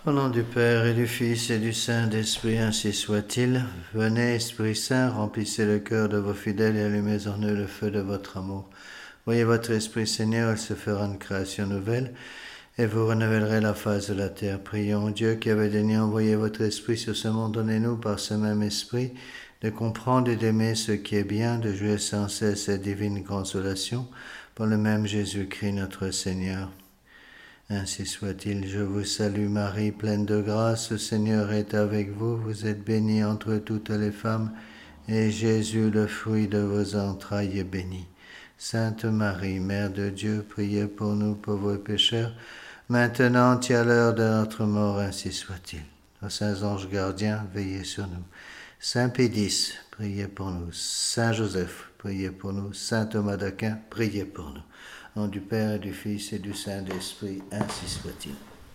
Au nom du Père et du Fils et du Saint-Esprit, ainsi soit-il. Venez, Esprit Saint, remplissez le cœur de vos fidèles et allumez en eux le feu de votre amour. Voyez votre Esprit, Seigneur, il se fera une création nouvelle, et vous renouvellerez la face de la terre. Prions Dieu qui avait daigné envoyer votre Esprit sur ce monde, donnez-nous par ce même Esprit de comprendre et d'aimer ce qui est bien, de jouir sans cesse cette divine consolation, par le même Jésus-Christ notre Seigneur. Ainsi soit-il. Je vous salue Marie, pleine de grâce, le Seigneur est avec vous. Vous êtes bénie entre toutes les femmes, et Jésus, le fruit de vos entrailles, est béni. Sainte Marie, Mère de Dieu, priez pour nous pauvres pécheurs, maintenant et à l'heure de notre mort, ainsi soit-il. Ô saints anges gardiens, veillez sur nous. Saint Pédis, priez pour nous. Saint Joseph, priez pour nous. Saint Thomas d'Aquin, priez pour nous. Au nom du Père et du Fils et du Saint-Esprit, ainsi soit-il.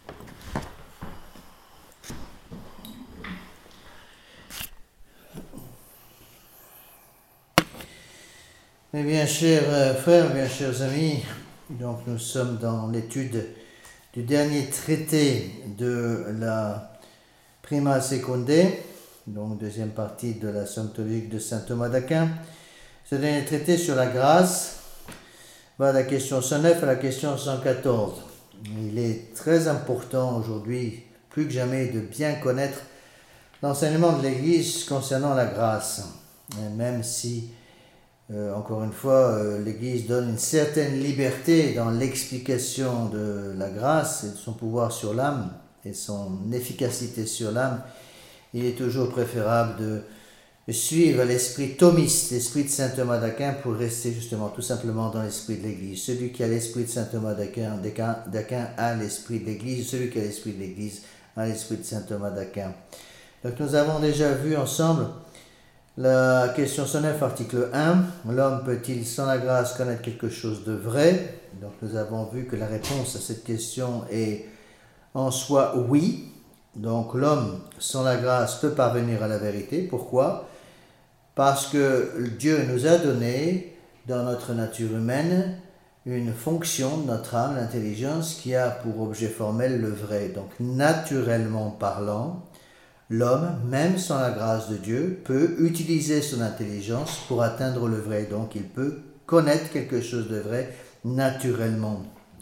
Mes bien chers frères, bien chers amis, donc nous sommes dans l'étude du dernier traité de la Prima Secunde, donc deuxième partie de la somptuologie de saint Thomas d'Aquin. Ce dernier traité sur la grâce va de la question 109 à la question 114. Il est très important aujourd'hui, plus que jamais, de bien connaître l'enseignement de l'Église concernant la grâce. Et même si, encore une fois, l'Église donne une certaine liberté dans l'explication de la grâce et de son pouvoir sur l'âme et son efficacité sur l'âme, il est toujours préférable de suivre l'esprit thomiste, l'esprit de saint Thomas d'Aquin, pour rester justement tout simplement dans l'esprit de l'Église. Celui qui a l'esprit de saint Thomas d'Aquin a l'esprit de l'Église, celui qui a l'esprit de l'Église a l'esprit de saint Thomas d'Aquin. Donc nous avons déjà vu ensemble la question 109, article 1. L'homme peut-il sans la grâce connaître quelque chose de vrai? Donc nous avons vu que la réponse à cette question est en soi oui. Donc l'homme sans la grâce peut parvenir à la vérité. Pourquoi? Parce que Dieu nous a donné, dans notre nature humaine, une fonction de notre âme, l'intelligence, qui a pour objet formel le vrai. Donc, naturellement parlant, l'homme, même sans la grâce de Dieu, peut utiliser son intelligence pour atteindre le vrai. Donc, il peut connaître quelque chose de vrai naturellement.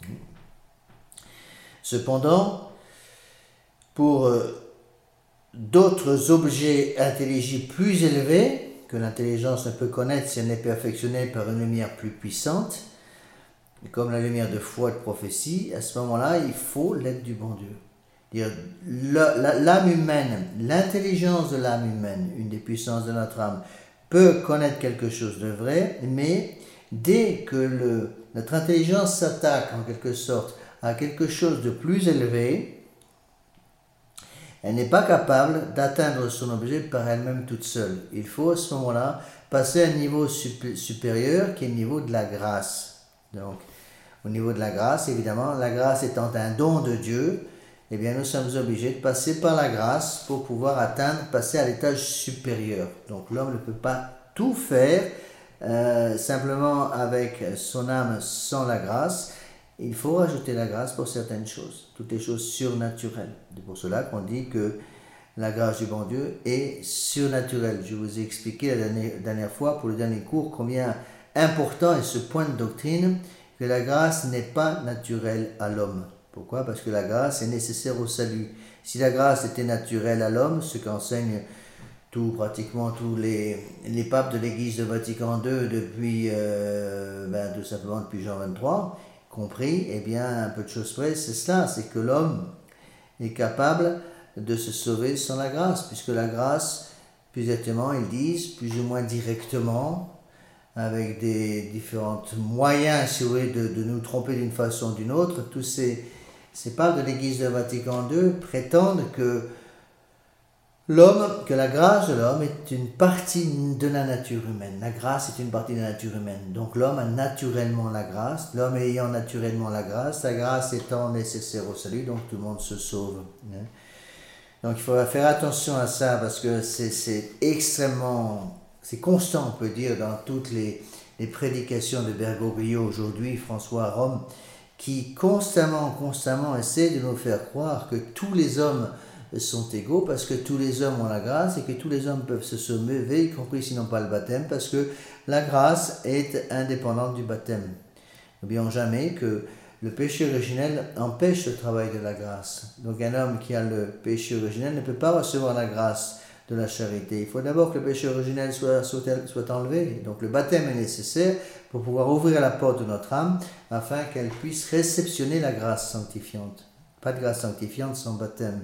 Cependant, pour d'autres objets intelligibles plus élevés, que l'intelligence ne peut connaître si elle n'est perfectionnée par une lumière plus puissante, comme la lumière de foi et de prophétie, à ce moment-là, il faut l'aide du bon Dieu. L'âme humaine, l'intelligence de l'âme humaine, une des puissances de notre âme, peut connaître quelque chose de vrai, mais dès que notre intelligence s'attaque en quelque sorte à quelque chose de plus élevé, elle n'est pas capable d'atteindre son objet par elle-même toute seule. Il faut à ce moment-là passer à un niveau supérieur qui est le niveau de la grâce. Donc, au niveau de la grâce, évidemment, la grâce étant un don de Dieu, eh bien, nous sommes obligés de passer par la grâce pour pouvoir passer à l'étage supérieur. Donc, l'homme ne peut pas tout faire simplement avec son âme sans la grâce. Il faut rajouter la grâce pour certaines choses, toutes les choses surnaturelles. C'est pour cela qu'on dit que la grâce du bon Dieu est surnaturelle. Je vous ai expliqué la dernière fois, pour le dernier cours, combien important est ce point de doctrine, que la grâce n'est pas naturelle à l'homme. Pourquoi? Parce que la grâce est nécessaire au salut. Si la grâce était naturelle à l'homme, ce qu'enseignent pratiquement tous les papes de l'Église de Vatican II depuis, tout simplement depuis Jean 23, compris, eh bien, un peu de choses près, c'est cela, c'est que l'homme est capable de se sauver sans la grâce, puisque la grâce, plus exactement, ils disent, plus ou moins directement, avec des différents moyens, si vous voulez, de nous tromper d'une façon ou d'une autre, tous ces papes de l'Église de Vatican II prétendent que la grâce de l'homme est une partie de la nature humaine. La grâce est une partie de la nature humaine. Donc l'homme a naturellement la grâce. L'homme ayant naturellement la grâce étant nécessaire au salut, donc tout le monde se sauve. Donc il faut faire attention à ça parce que c'est extrêmement, c'est constant, on peut dire, dans toutes les prédications de Bergoglio aujourd'hui, François à Rome, qui constamment essaie de nous faire croire que tous les hommes sont égaux parce que tous les hommes ont la grâce et que tous les hommes peuvent se sauver, y compris s'ils n'ont pas le baptême, parce que la grâce est indépendante du baptême. N'oublions jamais que le péché originel empêche le travail de la grâce. Donc un homme qui a le péché originel ne peut pas recevoir la grâce de la charité. Il faut d'abord que le péché originel soit enlevé. Donc le baptême est nécessaire pour pouvoir ouvrir la porte de notre âme afin qu'elle puisse réceptionner la grâce sanctifiante. Pas de grâce sanctifiante sans baptême.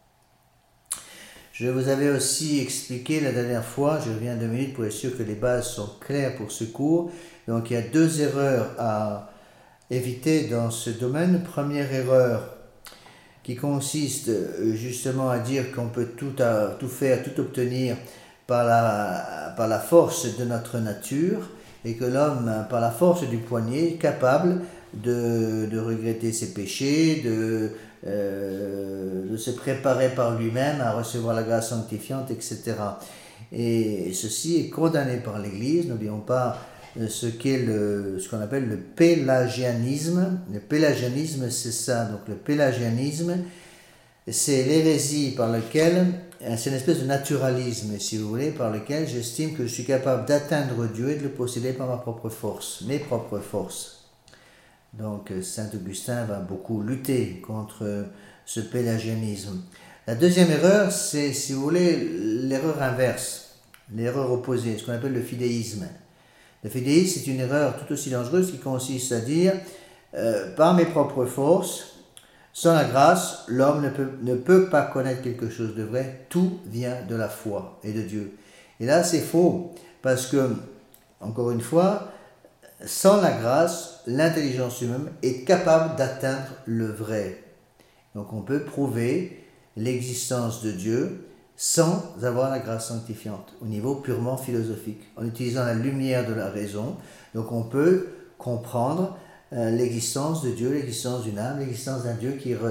Je vous avais aussi expliqué la dernière fois, je reviens 2 minutes pour être sûr que les bases sont claires pour ce cours. Donc il y a 2 erreurs à éviter dans ce domaine. Première erreur qui consiste justement à dire qu'on peut tout faire, tout obtenir par la force de notre nature et que l'homme, par la force du poignet, est capable de regretter ses péchés, de se préparer par lui-même à recevoir la grâce sanctifiante, etc. Et ceci est condamné par l'Église. N'oublions pas ce qu'on appelle le pélagianisme. Le pélagianisme, c'est ça. Donc le pélagianisme, c'est l'hérésie par laquelle, c'est une espèce de naturalisme, si vous voulez, par lequel j'estime que je suis capable d'atteindre Dieu et de le posséder par ma propre force, mes propres forces. Donc Saint Augustin va beaucoup lutter contre ce pélagianisme. La deuxième erreur, c'est, si vous voulez, l'erreur inverse, l'erreur opposée, ce qu'on appelle le fidéisme. Le fidéisme, c'est une erreur tout aussi dangereuse qui consiste à dire, par mes propres forces, sans la grâce, l'homme ne peut pas connaître quelque chose de vrai, tout vient de la foi et de Dieu. Et là, c'est faux, parce que, encore une fois, sans la grâce, l'intelligence humaine est capable d'atteindre le vrai. Donc on peut prouver l'existence de Dieu sans avoir la grâce sanctifiante, au niveau purement philosophique, en utilisant la lumière de la raison. Donc on peut comprendre l'existence de Dieu, l'existence d'une âme, l'existence d'un Dieu qui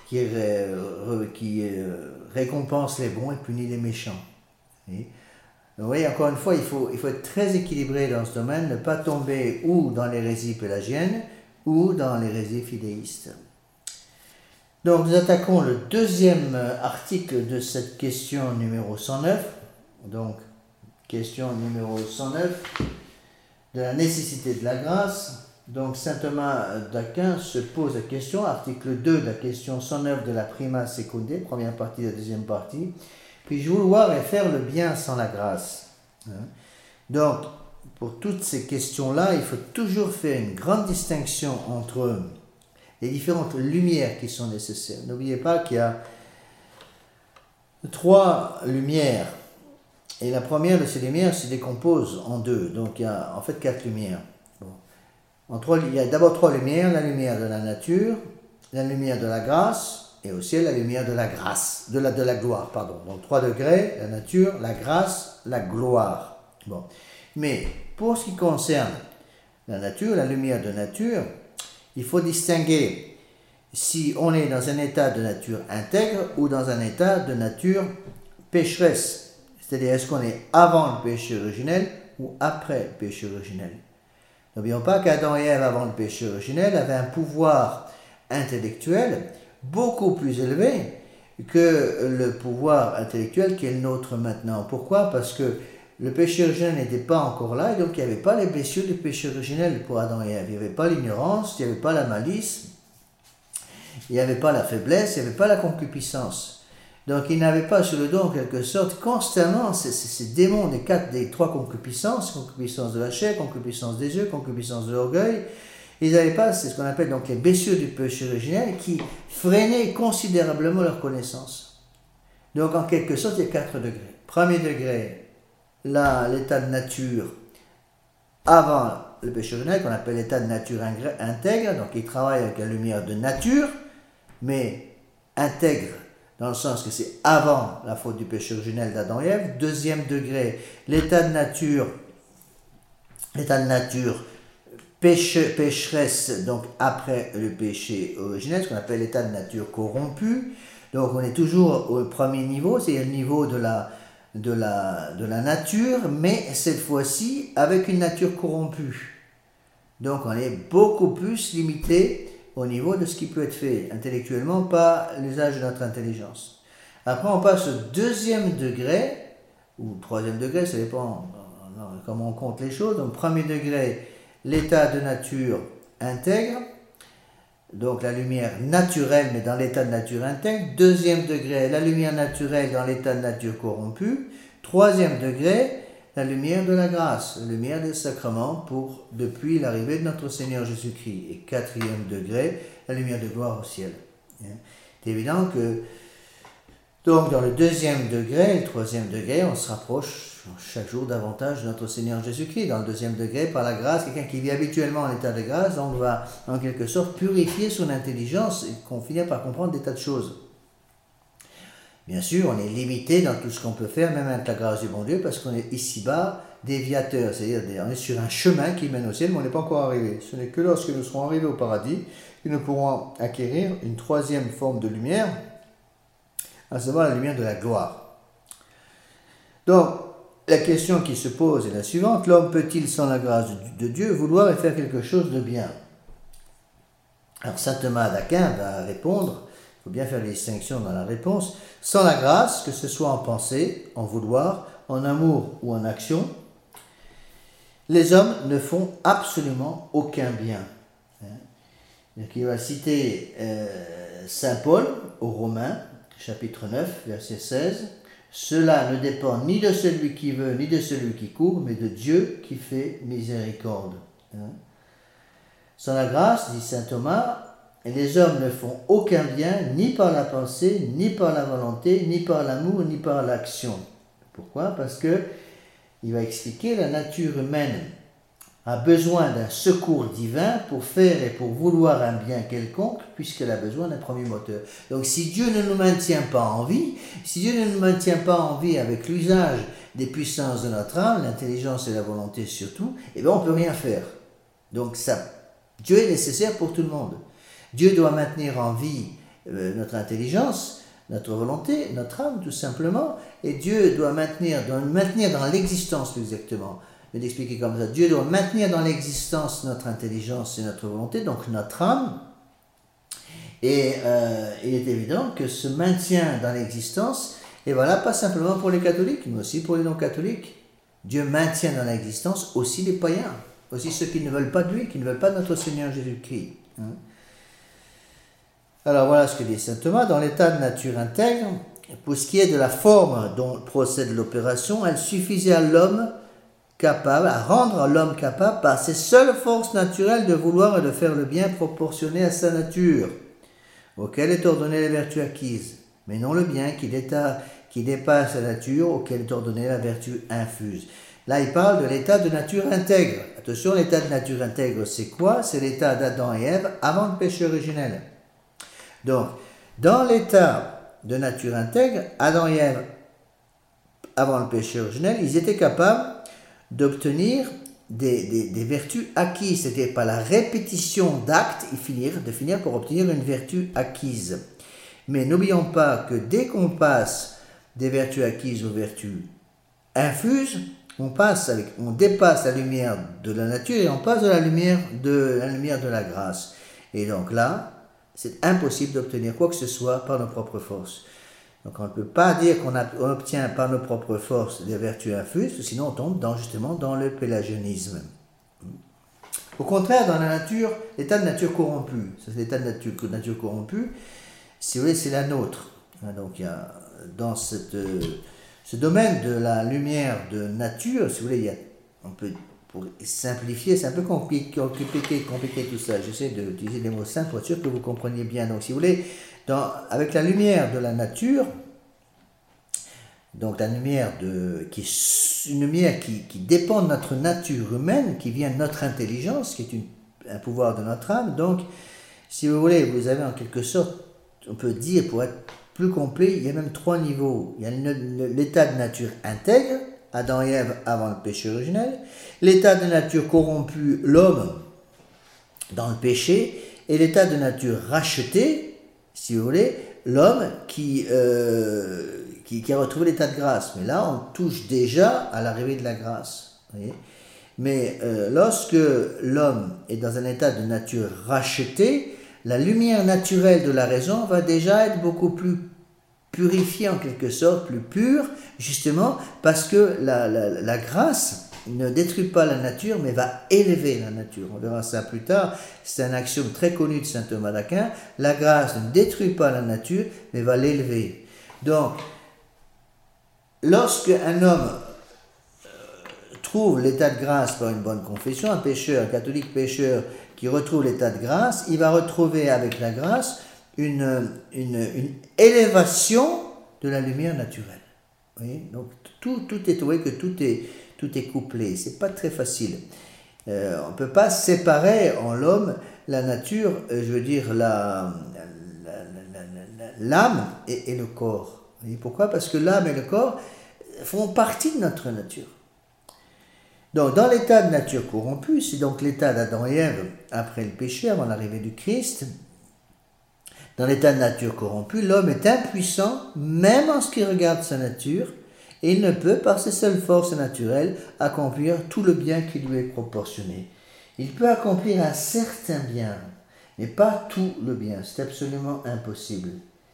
récompense les bons et punit les méchants. Et vous voyez, encore une fois, il faut être très équilibré dans ce domaine, ne pas tomber ou dans l'hérésie pélagienne ou dans l'hérésie fidéiste. Donc nous attaquons le deuxième article de cette question numéro 109. Donc, question numéro 109 de la nécessité de la grâce. Donc saint Thomas d'Aquin se pose la question, article 2 de la question 109 de la Prima Secundae, première partie de la deuxième partie. Puis-je vouloir et faire le bien sans la grâce? Donc, pour toutes ces questions-là, il faut toujours faire une grande distinction entre les différentes lumières qui sont nécessaires. N'oubliez pas qu'il y a 3 lumières. Et la première de ces lumières se décompose en 2. Donc, il y a en fait 4 lumières. Bon. Il y a d'abord 3 lumières. La lumière de la nature, la lumière de la grâce, et aussi la lumière de la grâce, de la gloire, pardon. Donc 3 degrés, la nature, la grâce, la gloire. Bon. Mais pour ce qui concerne la nature, la lumière de nature, il faut distinguer si on est dans un état de nature intègre ou dans un état de nature pécheresse. C'est-à-dire, est-ce qu'on est avant le péché originel ou après le péché originel? N'oublions pas qu'Adam et Ève, avant le péché originel, avaient un pouvoir intellectuel beaucoup plus élevé que le pouvoir intellectuel qui est le nôtre maintenant. Pourquoi? Parce que le péché originel n'était pas encore là, et donc il n'y avait pas les blessures du péché originel pour Adam et Ève. Il n'y avait pas l'ignorance, il n'y avait pas la malice, il n'y avait pas la faiblesse, il n'y avait pas la concupiscence. Donc ils n'avaient pas sur le dos, en quelque sorte, constamment ces démons des 3 concupiscences, concupiscence de la chair, concupiscence des yeux, concupiscence de l'orgueil. Ils n'avaient pas, c'est ce qu'on appelle donc les blessures du péché originel qui freinaient considérablement leur connaissance. Donc en quelque sorte, il y a 4 degrés. Premier degré, là, l'état de nature avant le péché originel, qu'on appelle l'état de nature intègre, donc il travaille avec la lumière de nature, mais intègre dans le sens que c'est avant la faute du péché originel d'Adam et Ève. Deuxième degré, l'état de nature pécheresse, donc après le péché originel, ce qu'on appelle l'état de nature corrompu. Donc on est toujours au premier niveau, c'est le niveau de la nature, mais cette fois-ci avec une nature corrompue. Donc on est beaucoup plus limité au niveau de ce qui peut être fait intellectuellement par l'usage de notre intelligence. Après, on passe au deuxième degré, ou troisième degré, ça dépend comment on compte les choses. Donc, premier degré, l'état de nature intègre, donc la lumière naturelle, mais dans l'état de nature intègre. Deuxième degré, la lumière naturelle dans l'état de nature corrompue. Troisième degré, la lumière de la grâce, la lumière des sacrements depuis l'arrivée de notre Seigneur Jésus-Christ. Et quatrième degré, la lumière de gloire au ciel. C'est évident que, donc dans le deuxième degré et le troisième degré, on se rapproche chaque jour davantage de notre Seigneur Jésus-Christ. Dans le deuxième degré, par la grâce, quelqu'un qui vit habituellement en état de grâce, donc va en quelque sorte purifier son intelligence et qu'on finit par comprendre des tas de choses. Bien sûr, on est limité dans tout ce qu'on peut faire, même avec la grâce du bon Dieu, parce qu'on est ici-bas déviateur, c'est-à-dire on est sur un chemin qui mène au ciel, mais on n'est pas encore arrivé. Ce n'est que lorsque nous serons arrivés au paradis que nous pourrons acquérir une troisième forme de lumière, à savoir la lumière de la gloire. Donc, la question qui se pose est la suivante: l'homme peut-il, sans la grâce de Dieu, vouloir et faire quelque chose de bien? Alors, saint Thomas d'Aquin va répondre, il faut bien faire les distinctions dans la réponse: sans la grâce, que ce soit en pensée, en vouloir, en amour ou en action, les hommes ne font absolument aucun bien. Donc, il va citer saint Paul aux Romains, chapitre 9, verset 16. Cela ne dépend ni de celui qui veut, ni de celui qui court, mais de Dieu qui fait miséricorde. Sans la grâce, dit saint Thomas, les hommes ne font aucun bien, ni par la pensée, ni par la volonté, ni par l'amour, ni par l'action. Pourquoi? Parce que, il va expliquer, la nature humaine a besoin d'un secours divin pour faire et pour vouloir un bien quelconque, puisqu'elle a besoin d'un premier moteur. Donc si Dieu ne nous maintient pas en vie, si Dieu ne nous maintient pas en vie avec l'usage des puissances de notre âme, l'intelligence et la volonté surtout, eh bien on ne peut rien faire. Donc Dieu est nécessaire pour tout le monde. Dieu doit maintenir en vie notre intelligence, notre volonté, notre âme tout simplement, et Dieu doit maintenir dans l'existence plus exactement. Je vais l'expliquer comme ça. Dieu doit maintenir dans l'existence notre intelligence et notre volonté, donc notre âme. Et il est évident que ce maintien dans l'existence, et voilà, pas simplement pour les catholiques, mais aussi pour les non-catholiques. Dieu maintient dans l'existence aussi les païens, aussi ceux qui ne veulent pas de lui, qui ne veulent pas de notre Seigneur Jésus-Christ. Alors voilà ce que dit saint Thomas: dans l'état de nature intègre, pour ce qui est de la forme dont procède l'opération, elle suffisait à rendre l'homme capable par ses seules forces naturelles de vouloir et de faire le bien proportionné à sa nature, auquel est ordonnée la vertu acquise, mais non le bien qui dépasse la nature, auquel est ordonnée la vertu infuse. Là, il parle de l'état de nature intègre. Attention, l'état de nature intègre, c'est quoi? C'est l'état d'Adam et Ève avant le péché originel. Donc, dans l'état de nature intègre, Adam et Ève, avant le péché originel, ils étaient capables d'obtenir des vertus acquises, c'est-à-dire par la répétition d'actes, de finir par obtenir une vertu acquise. Mais n'oublions pas que dès qu'on passe des vertus acquises aux vertus infuses, on dépasse la lumière de la nature et on passe à la lumière de la grâce. Et donc là, c'est impossible d'obtenir quoi que ce soit par nos propres forces. Donc on ne peut pas dire qu'on obtient par nos propres forces des vertus infuses, sinon on tombe justement dans le pélagianisme. Au contraire, dans la nature, l'état de nature corrompue, ça c'est l'état de nature corrompue, si vous voulez, c'est la nôtre. Donc il y a dans ce domaine de la lumière de nature, si vous voulez, pour simplifier, c'est un peu compliqué tout ça. J'essaie d'utiliser des mots simples pour être sûr que vous compreniez bien. Donc si vous voulez, avec la lumière de la nature, donc la lumière une lumière qui dépend de notre nature humaine, qui vient de notre intelligence, qui est un pouvoir de notre âme. Donc, si vous voulez, vous avez en quelque sorte, on peut dire, pour être plus complet, il y a même 3 niveaux. Il y a l'état de nature intègre, Adam et Ève avant le péché originel, l'état de nature corrompu, l'homme dans le péché, et l'état de nature racheté, si vous voulez, l'homme qui a retrouvé l'état de grâce. Mais là, on touche déjà à l'arrivée de la grâce. Voyez. Mais lorsque l'homme est dans un état de nature racheté, la lumière naturelle de la raison va déjà être beaucoup plus purifiée en quelque sorte, plus pure, justement parce que la grâce ne détruit pas la nature, mais va élever la nature. On verra ça plus tard. C'est un axiome très connu de saint Thomas d'Aquin. La grâce ne détruit pas la nature, mais va l'élever. Donc, lorsque un homme trouve l'état de grâce par une bonne confession, un pécheur, un catholique pécheur qui retrouve l'état de grâce, il va retrouver avec la grâce une élévation de la lumière naturelle. Vous voyez? Donc, tout est, vous voyez que tout est couplé. C'est pas très facile. On ne peut pas séparer en l'homme la nature, je veux dire l'âme et le corps. Vous voyez pourquoi? Parce que l'âme et le corps font partie de notre nature. Donc, dans l'état de nature corrompue, c'est donc l'état d'Adam et Ève après le péché, avant l'arrivée du Christ. Dans l'état de nature corrompue, l'homme est impuissant, même en ce qui regarde sa nature, et il ne peut, par ses seules forces naturelles, accomplir tout le bien qui lui est proportionné. Il peut accomplir un certain bien, mais pas tout le bien. C'est absolument impossible.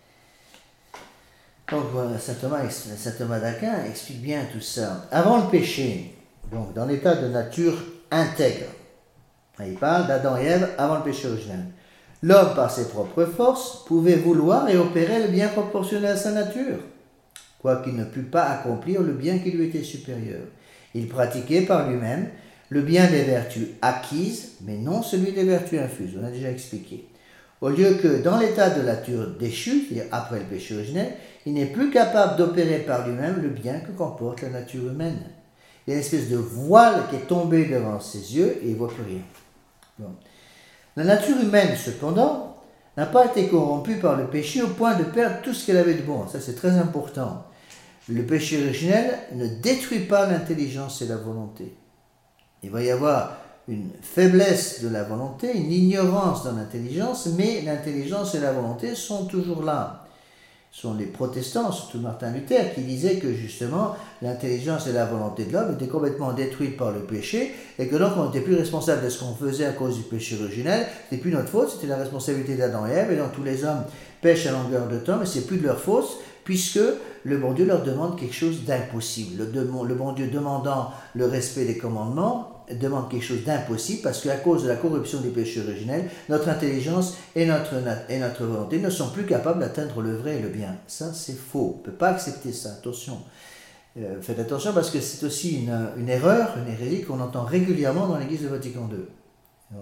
Donc voilà, saint Thomas d'Aquin explique bien tout ça. Avant le péché, donc dans l'état de nature intègre, il parle d'Adam et Ève avant le péché originel. L'homme, par ses propres forces, pouvait vouloir et opérer le bien proportionné à sa nature, quoiqu'il ne pût pas accomplir le bien qui lui était supérieur. Il pratiquait par lui-même le bien des vertus acquises, mais non celui des vertus infuses. On a déjà expliqué. Au lieu que dans l'état de nature déchue, c'est-à-dire après le péché originel, il n'est plus capable d'opérer par lui-même le bien que comporte la nature humaine. Il y a une espèce de voile qui est tombé devant ses yeux et il ne voit plus rien. Bon. La nature humaine, cependant, n'a pas été corrompue par le péché au point de perdre tout ce qu'elle avait de bon. Ça, c'est très important. Le péché originel ne détruit pas l'intelligence et la volonté. Il va y avoir une faiblesse de la volonté, une ignorance dans l'intelligence, mais l'intelligence et la volonté sont toujours là. Ce sont les protestants, surtout Martin Luther, qui disaient que justement l'intelligence et la volonté de l'homme étaient complètement détruites par le péché et que donc on n'était plus responsable de ce qu'on faisait à cause du péché originel, c'était plus notre faute, c'était la responsabilité d'Adam et Ève, et donc tous les hommes pêchent à longueur de temps, mais c'est plus de leur faute puisque le bon Dieu leur demande quelque chose d'impossible. Le bon Dieu demandant le respect des commandements demande quelque chose d'impossible parce qu'à cause de la corruption du péché originel, notre intelligence et notre volonté ne sont plus capables d'atteindre le vrai et le bien. Ça, c'est faux. On ne peut pas accepter ça. Attention. Faites attention parce que c'est aussi une erreur, une hérésie qu'on entend régulièrement dans l'Église de Vatican II.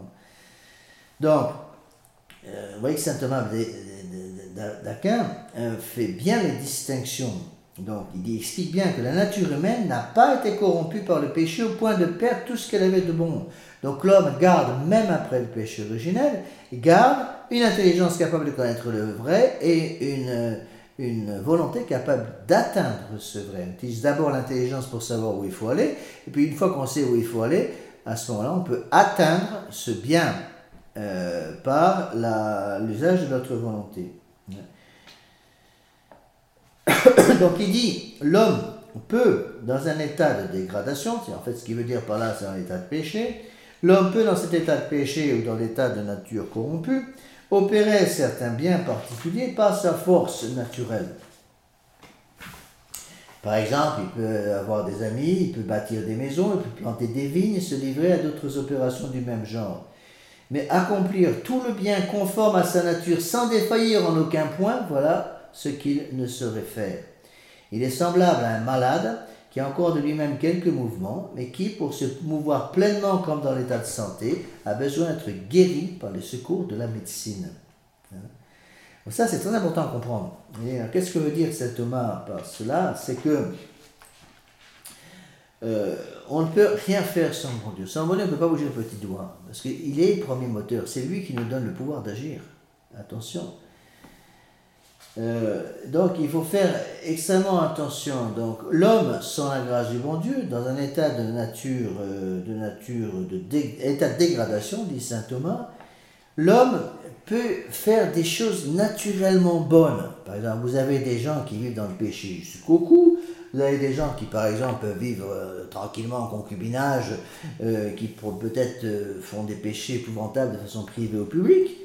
Donc, vous voyez que saint Thomas d'Aquin fait bien les distinctions. Donc, il explique bien que la nature humaine n'a pas été corrompue par le péché au point de perdre tout ce qu'elle avait de bon. Donc, l'homme garde, même après le péché originel, garde une intelligence capable de connaître le vrai et une volonté capable d'atteindre ce vrai. On utilise d'abord l'intelligence pour savoir où il faut aller, et puis une fois qu'on sait où il faut aller, à ce moment-là, on peut atteindre ce bien par l'usage de notre volonté. Donc il dit, l'homme peut, dans un état de dégradation, c'est en fait ce qu'il veut dire par là, c'est un état de péché, l'homme peut dans cet état de péché ou dans l'état de nature corrompue, opérer certains biens particuliers par sa force naturelle. Par exemple, il peut avoir des amis, il peut bâtir des maisons, il peut planter des vignes et se livrer à d'autres opérations du même genre. Mais accomplir tout le bien conforme à sa nature sans défaillir en aucun point, voilà ce qu'il ne saurait faire. Il est semblable à un malade qui a encore de lui-même quelques mouvements, mais qui, pour se mouvoir pleinement comme dans l'état de santé, a besoin d'être guéri par les secours de la médecine. Donc ça, c'est très important à comprendre. Et qu'est-ce que veut dire saint Thomas par cela? C'est que on ne peut rien faire sans bon Dieu. Sans bon Dieu, on ne peut pas bouger le petit doigt, parce qu'il est le premier moteur. C'est lui qui nous donne le pouvoir d'agir. Attention. Donc il faut faire extrêmement attention. Donc l'homme, sans la grâce du bon Dieu, dans un état état de dégradation, dit saint Thomas, l'homme peut faire des choses naturellement bonnes. Par exemple, vous avez des gens qui vivent dans le péché jusqu'au cou, vous avez des gens qui, par exemple, peuvent vivre tranquillement en concubinage, qui peut-être font des péchés épouvantables de façon privée au public.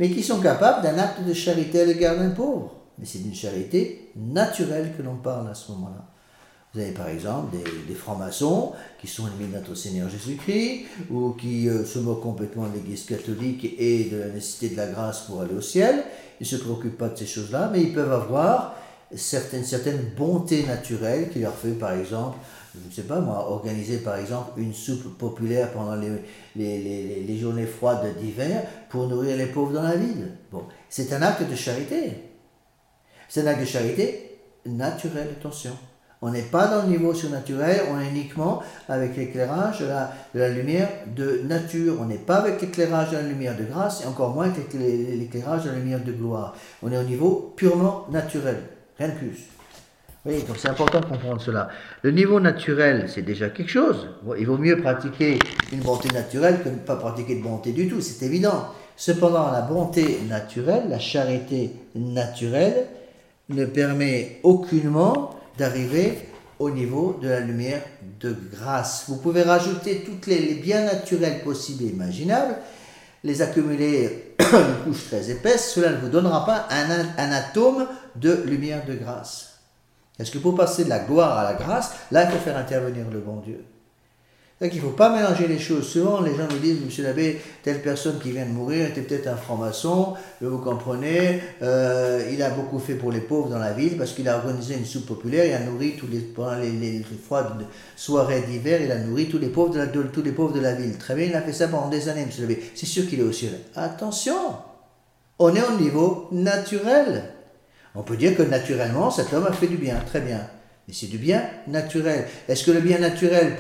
mais qui sont capables d'un acte de charité à l'égard d'un pauvre. Mais c'est d'une charité naturelle que l'on parle à ce moment-là. Vous avez par exemple des francs-maçons qui sont ennemis de notre Seigneur Jésus-Christ ou qui se moquent complètement de l'Église catholique et de la nécessité de la grâce pour aller au ciel. Ils ne se préoccupent pas de ces choses-là, mais ils peuvent avoir certaines bontés naturelles qui leur fait par exemple, je ne sais pas moi, organiser par exemple une soupe populaire pendant les journées froides d'hiver pour nourrir les pauvres dans la ville. Bon, c'est un acte de charité. C'est un acte de charité naturel, attention. On n'est pas dans le niveau surnaturel, on est uniquement avec l'éclairage de la lumière de nature. On n'est pas avec l'éclairage de la lumière de grâce et encore moins avec l'éclairage de la lumière de gloire. On est au niveau purement naturel, rien de plus. Oui, donc c'est important de comprendre cela. Le niveau naturel, c'est déjà quelque chose. Il vaut mieux pratiquer une bonté naturelle que ne pas pratiquer de bonté du tout, c'est évident. Cependant, la bonté naturelle, la charité naturelle, ne permet aucunement d'arriver au niveau de la lumière de grâce. Vous pouvez rajouter tous les biens naturels possibles et imaginables, les accumuler une couche très épaisse, cela ne vous donnera pas un atome de lumière de grâce. Est-ce que pour passer de la gloire à la grâce, là il faut faire intervenir le bon Dieu. Donc il ne faut pas mélanger les choses. Souvent les gens nous disent, monsieur l'abbé, telle personne qui vient de mourir était peut-être un franc-maçon, vous comprenez, il a beaucoup fait pour les pauvres dans la ville parce qu'il a organisé une soupe populaire, il a nourri pendant les froides soirées d'hiver, il a nourri tous les pauvres de la ville. Très bien, il a fait ça pendant des années, monsieur l'abbé. C'est sûr qu'il est au ciel. Attention, on est au niveau naturel. On peut dire que naturellement, cet homme a fait du bien, très bien. Mais c'est du bien naturel. Est-ce que le bien naturel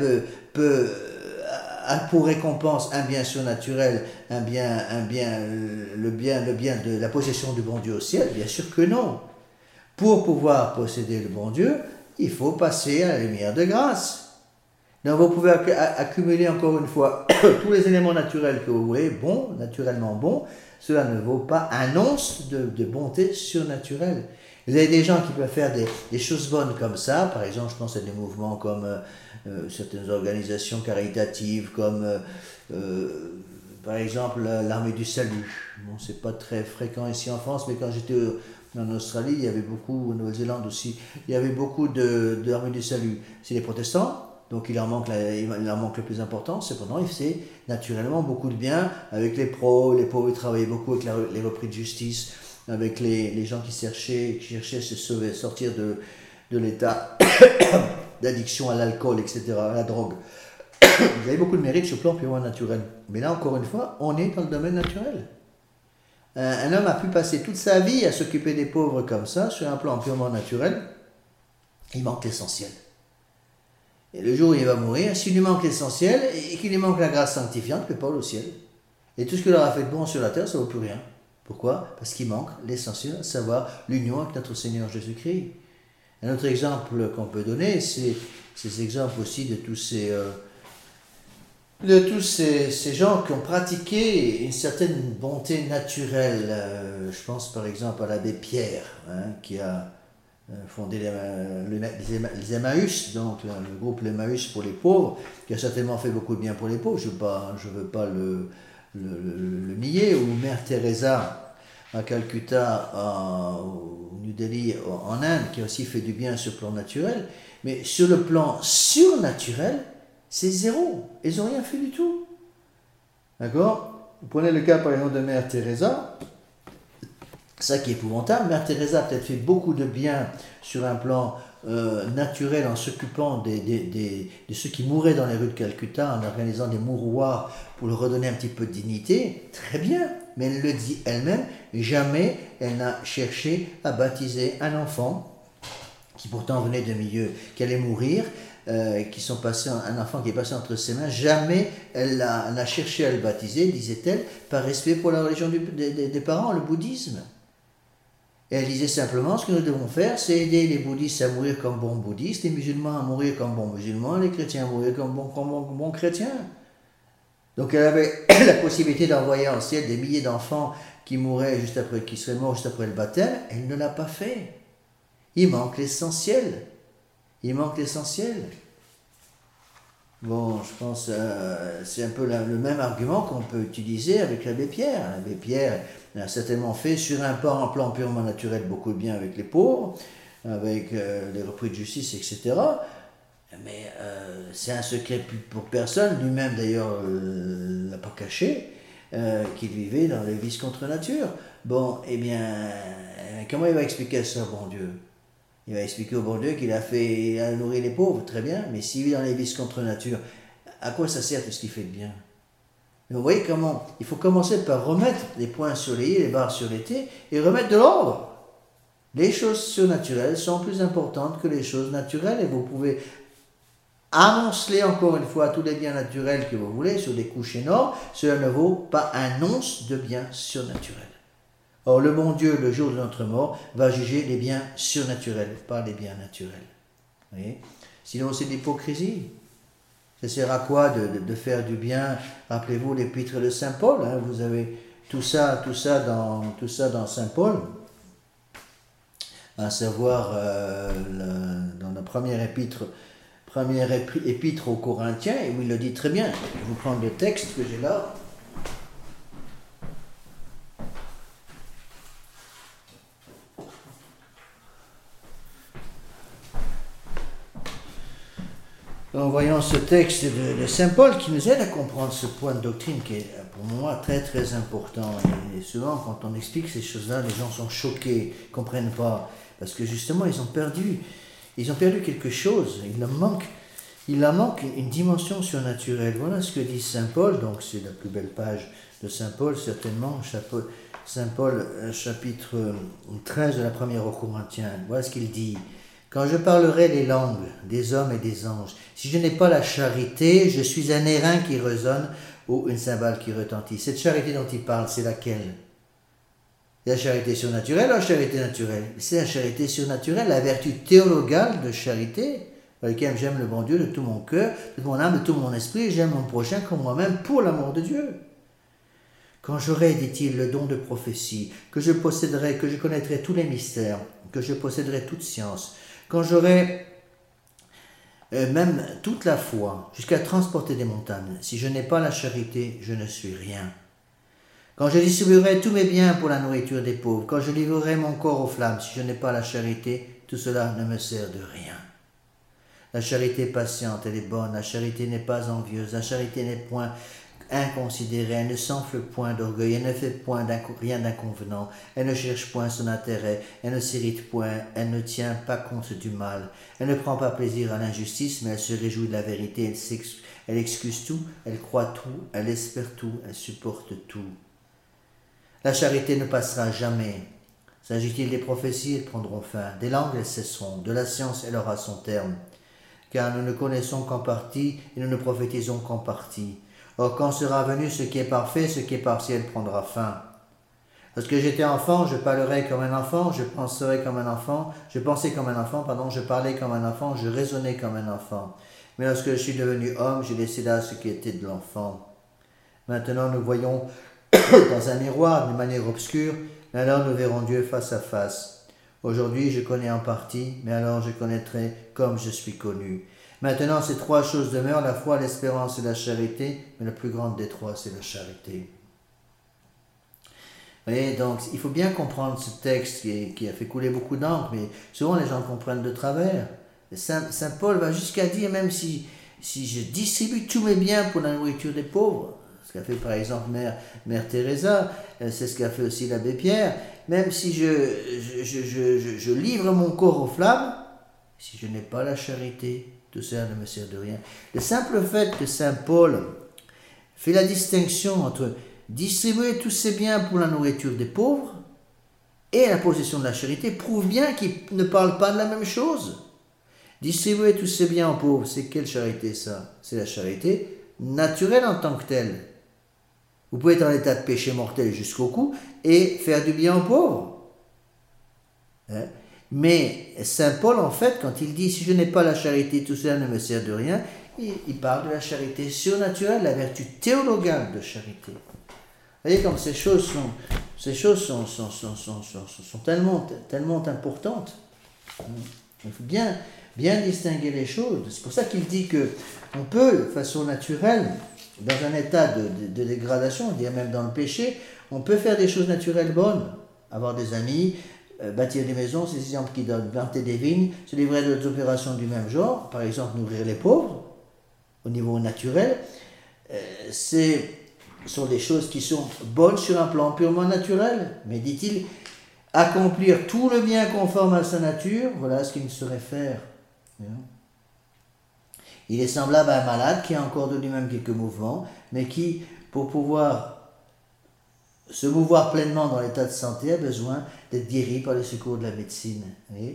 a pour récompense un bien surnaturel, le bien de la possession du bon Dieu au ciel? Bien sûr que non. Pour pouvoir posséder le bon Dieu, il faut passer à la lumière de grâce. Donc vous pouvez accumuler encore une fois tous les éléments naturels que vous voulez, bons, naturellement bons, cela ne vaut pas un once de bonté surnaturelle. Vous avez des gens qui peuvent faire des choses bonnes comme ça, par exemple, je pense à des mouvements comme certaines organisations caritatives, comme par exemple l'Armée du Salut. Bon, c'est pas très fréquent ici en France, mais quand j'étais en Australie, il y avait beaucoup, en Nouvelle-Zélande aussi, il y avait beaucoup d'Armée du Salut. C'est les protestants. Donc il leur manque le plus important, cependant il fait naturellement beaucoup de bien avec les pauvres, ils travaillaient beaucoup avec les repris de justice, avec les gens qui cherchaient à se sauver, sortir de l'état d'addiction à l'alcool, etc., à la drogue. Vous avez beaucoup de mérite sur le plan purement naturel. Mais là encore une fois, on est dans le domaine naturel. Un homme a pu passer toute sa vie à s'occuper des pauvres comme ça, sur un plan purement naturel, il manque l'essentiel. Et le jour où il va mourir, s'il lui manque l'essentiel et qu'il lui manque la grâce sanctifiante, il ne peut pas aller au ciel. Et tout ce qu'il aura fait de bon sur la terre, ça ne vaut plus rien. Pourquoi? Parce qu'il manque l'essentiel, à savoir l'union avec notre Seigneur Jésus-Christ. Un autre exemple qu'on peut donner, c'est ces exemples aussi de tous ces gens qui ont pratiqué une certaine bonté naturelle. Je pense par exemple à l'abbé Pierre, qui a fondé les Emmaüs, donc le groupe l'Emmaüs pour les pauvres, qui a certainement fait beaucoup de bien pour les pauvres, je ne veux pas le nier, ou Mère Teresa à Calcutta, au New Delhi, en Inde, qui a aussi fait du bien sur le plan naturel, mais sur le plan surnaturel, c'est zéro, ils n'ont rien fait du tout. D'accord? Vous prenez le cas par exemple de Mère Teresa. Ça qui est épouvantable, Mère Teresa a peut-être fait beaucoup de bien sur un plan naturel en s'occupant de ceux qui mouraient dans les rues de Calcutta, en organisant des mouroirs pour leur redonner un petit peu de dignité, très bien, mais elle le dit elle-même, jamais elle n'a cherché à baptiser un enfant qui pourtant venait de milieux, qui allait mourir, un enfant qui est passé entre ses mains, jamais elle n'a cherché à le baptiser, disait-elle, par respect pour la religion des parents, le bouddhisme. Et elle disait simplement, ce que nous devons faire, c'est aider les bouddhistes à mourir comme bons bouddhistes, les musulmans à mourir comme bons musulmans, les chrétiens à mourir comme bons chrétiens. Donc elle avait la possibilité d'envoyer en ciel des milliers d'enfants qui seraient morts juste après le baptême, elle ne l'a pas fait. Il manque l'essentiel. Bon, je pense c'est un peu le même argument qu'on peut utiliser avec l'abbé Pierre. L'abbé Pierre a certainement fait sur un plan purement naturel beaucoup de bien avec les pauvres, avec les repris de justice, etc. Mais c'est un secret pour personne, lui-même d'ailleurs l'a pas caché, qu'il vivait dans les vices contre nature. Bon, eh bien, comment il va expliquer ça, bon Dieu? Il va expliquer au bon Dieu qu'il a nourri les pauvres, très bien, mais s'il vit dans les vices contre nature, à quoi ça sert tout ce qu'il fait de bien? Mais vous voyez comment il faut commencer par remettre les points sur les i, les barres sur les t, et remettre de l'ordre. Les choses surnaturelles sont plus importantes que les choses naturelles, et vous pouvez amonceler encore une fois tous les biens naturels que vous voulez sur des couches énormes, cela ne vaut pas un once de biens surnaturels. Or, le bon Dieu, le jour de notre mort, va juger les biens surnaturels, pas les biens naturels. Vous voyez? Sinon, c'est de l'hypocrisie. Ça sert à quoi de faire du bien? Rappelez-vous l'épître de Saint Paul, hein, vous avez tout ça dans Saint Paul, à savoir dans la première épître aux Corinthiens, et où il le dit très bien. Je vais vous prendre le texte que j'ai là. En voyant ce texte de Saint Paul qui nous aide à comprendre ce point de doctrine qui est pour moi très très important. Et souvent quand on explique ces choses-là, les gens sont choqués, ne comprennent pas, parce que justement ils ont perdu quelque chose, il leur manque une dimension surnaturelle. Voilà ce que dit Saint Paul, donc c'est la plus belle page de Saint Paul certainement, Saint Paul chapitre 13 de la première aux Corinthiens. Voilà ce qu'il dit. Quand je parlerai les langues des hommes et des anges, si je n'ai pas la charité, je suis un airain qui résonne ou une cymbale qui retentit. Cette charité dont il parle, c'est laquelle? La charité surnaturelle ou la charité naturelle? C'est la charité surnaturelle, la vertu théologale de charité, par laquelle j'aime le bon Dieu de tout mon cœur, de mon âme, de tout mon esprit, et j'aime mon prochain comme moi-même pour l'amour de Dieu. Quand j'aurai, dit-il, le don de prophétie, que je connaîtrai tous les mystères, que je posséderai toute science, quand j'aurai même toute la foi, jusqu'à transporter des montagnes, si je n'ai pas la charité, je ne suis rien. Quand je distribuerai tous mes biens pour la nourriture des pauvres, quand je livrerai mon corps aux flammes, si je n'ai pas la charité, tout cela ne me sert de rien. La charité est patiente, elle est bonne, la charité n'est pas envieuse, la charité n'est point inconsidérée, elle ne s'enfle point d'orgueil, elle ne fait point rien d'inconvenant, elle ne cherche point son intérêt, elle ne s'irrite point, elle ne tient pas compte du mal, elle ne prend pas plaisir à l'injustice, mais elle se réjouit de la vérité, elle excuse tout, elle croit tout, elle espère tout, elle supporte tout. La charité ne passera jamais. S'agit-il des prophéties, elles prendront fin, des langues, elles cesseront, de la science, elle aura son terme, car nous ne connaissons qu'en partie et nous ne prophétisons qu'en partie. Or, quand sera venu ce qui est parfait, ce qui est partiel prendra fin. Lorsque j'étais enfant, je parlerais comme un enfant, je pensais comme un enfant, je parlais comme un enfant, je raisonnais comme un enfant. Mais lorsque je suis devenu homme, j'ai laissé là ce qui était de l'enfant. Maintenant, nous voyons dans un miroir d'une manière obscure, mais alors nous verrons Dieu face à face. Aujourd'hui, je connais en partie, mais alors je connaîtrai comme je suis connu. Maintenant, ces trois choses demeurent, la foi, l'espérance et la charité, mais la plus grande des trois, c'est la charité. Vous voyez, donc, il faut bien comprendre ce texte qui a fait couler beaucoup d'encre, mais souvent les gens comprennent de travers. Saint Paul va jusqu'à dire, même si je distribue tous mes biens pour la nourriture des pauvres, ce qu'a fait par exemple Mère Teresa, c'est ce qu'a fait aussi l'abbé Pierre, même si je livre mon corps aux flammes, si je n'ai pas la charité, tout ça ne me sert de rien. Le simple fait que Saint Paul fait la distinction entre distribuer tous ses biens pour la nourriture des pauvres et la possession de la charité prouve bien qu'il ne parle pas de la même chose. Distribuer tous ses biens aux pauvres, c'est quelle charité ça? C'est la charité naturelle en tant que telle. Vous pouvez être en état de péché mortel jusqu'au cou et faire du bien aux pauvres. Mais Saint Paul, en fait, quand il dit « si je n'ai pas la charité, tout cela ne me sert de rien », il parle de la charité surnaturelle, la vertu théologale de charité. Vous voyez comme ces choses sont tellement importantes. Il faut bien bien distinguer les choses. C'est pour ça qu'il dit que on peut, de façon naturelle, dans un état de dégradation, on dirait même dans le péché, on peut faire des choses naturelles bonnes, avoir des amis, bâtir des maisons, c'est des exemples qui donnent, planter des vignes, se livrer à d'autres opérations du même genre, par exemple nourrir les pauvres, au niveau naturel. Ce sont des choses qui sont bonnes sur un plan purement naturel, mais dit-il, accomplir tout le bien conforme à sa nature, voilà ce qu'il ne saurait faire. Il est semblable à un malade qui a encore de lui-même quelques mouvements, mais qui, pour pouvoir se mouvoir pleinement dans l'état de santé, a besoin d'être guéri par les secours de la médecine.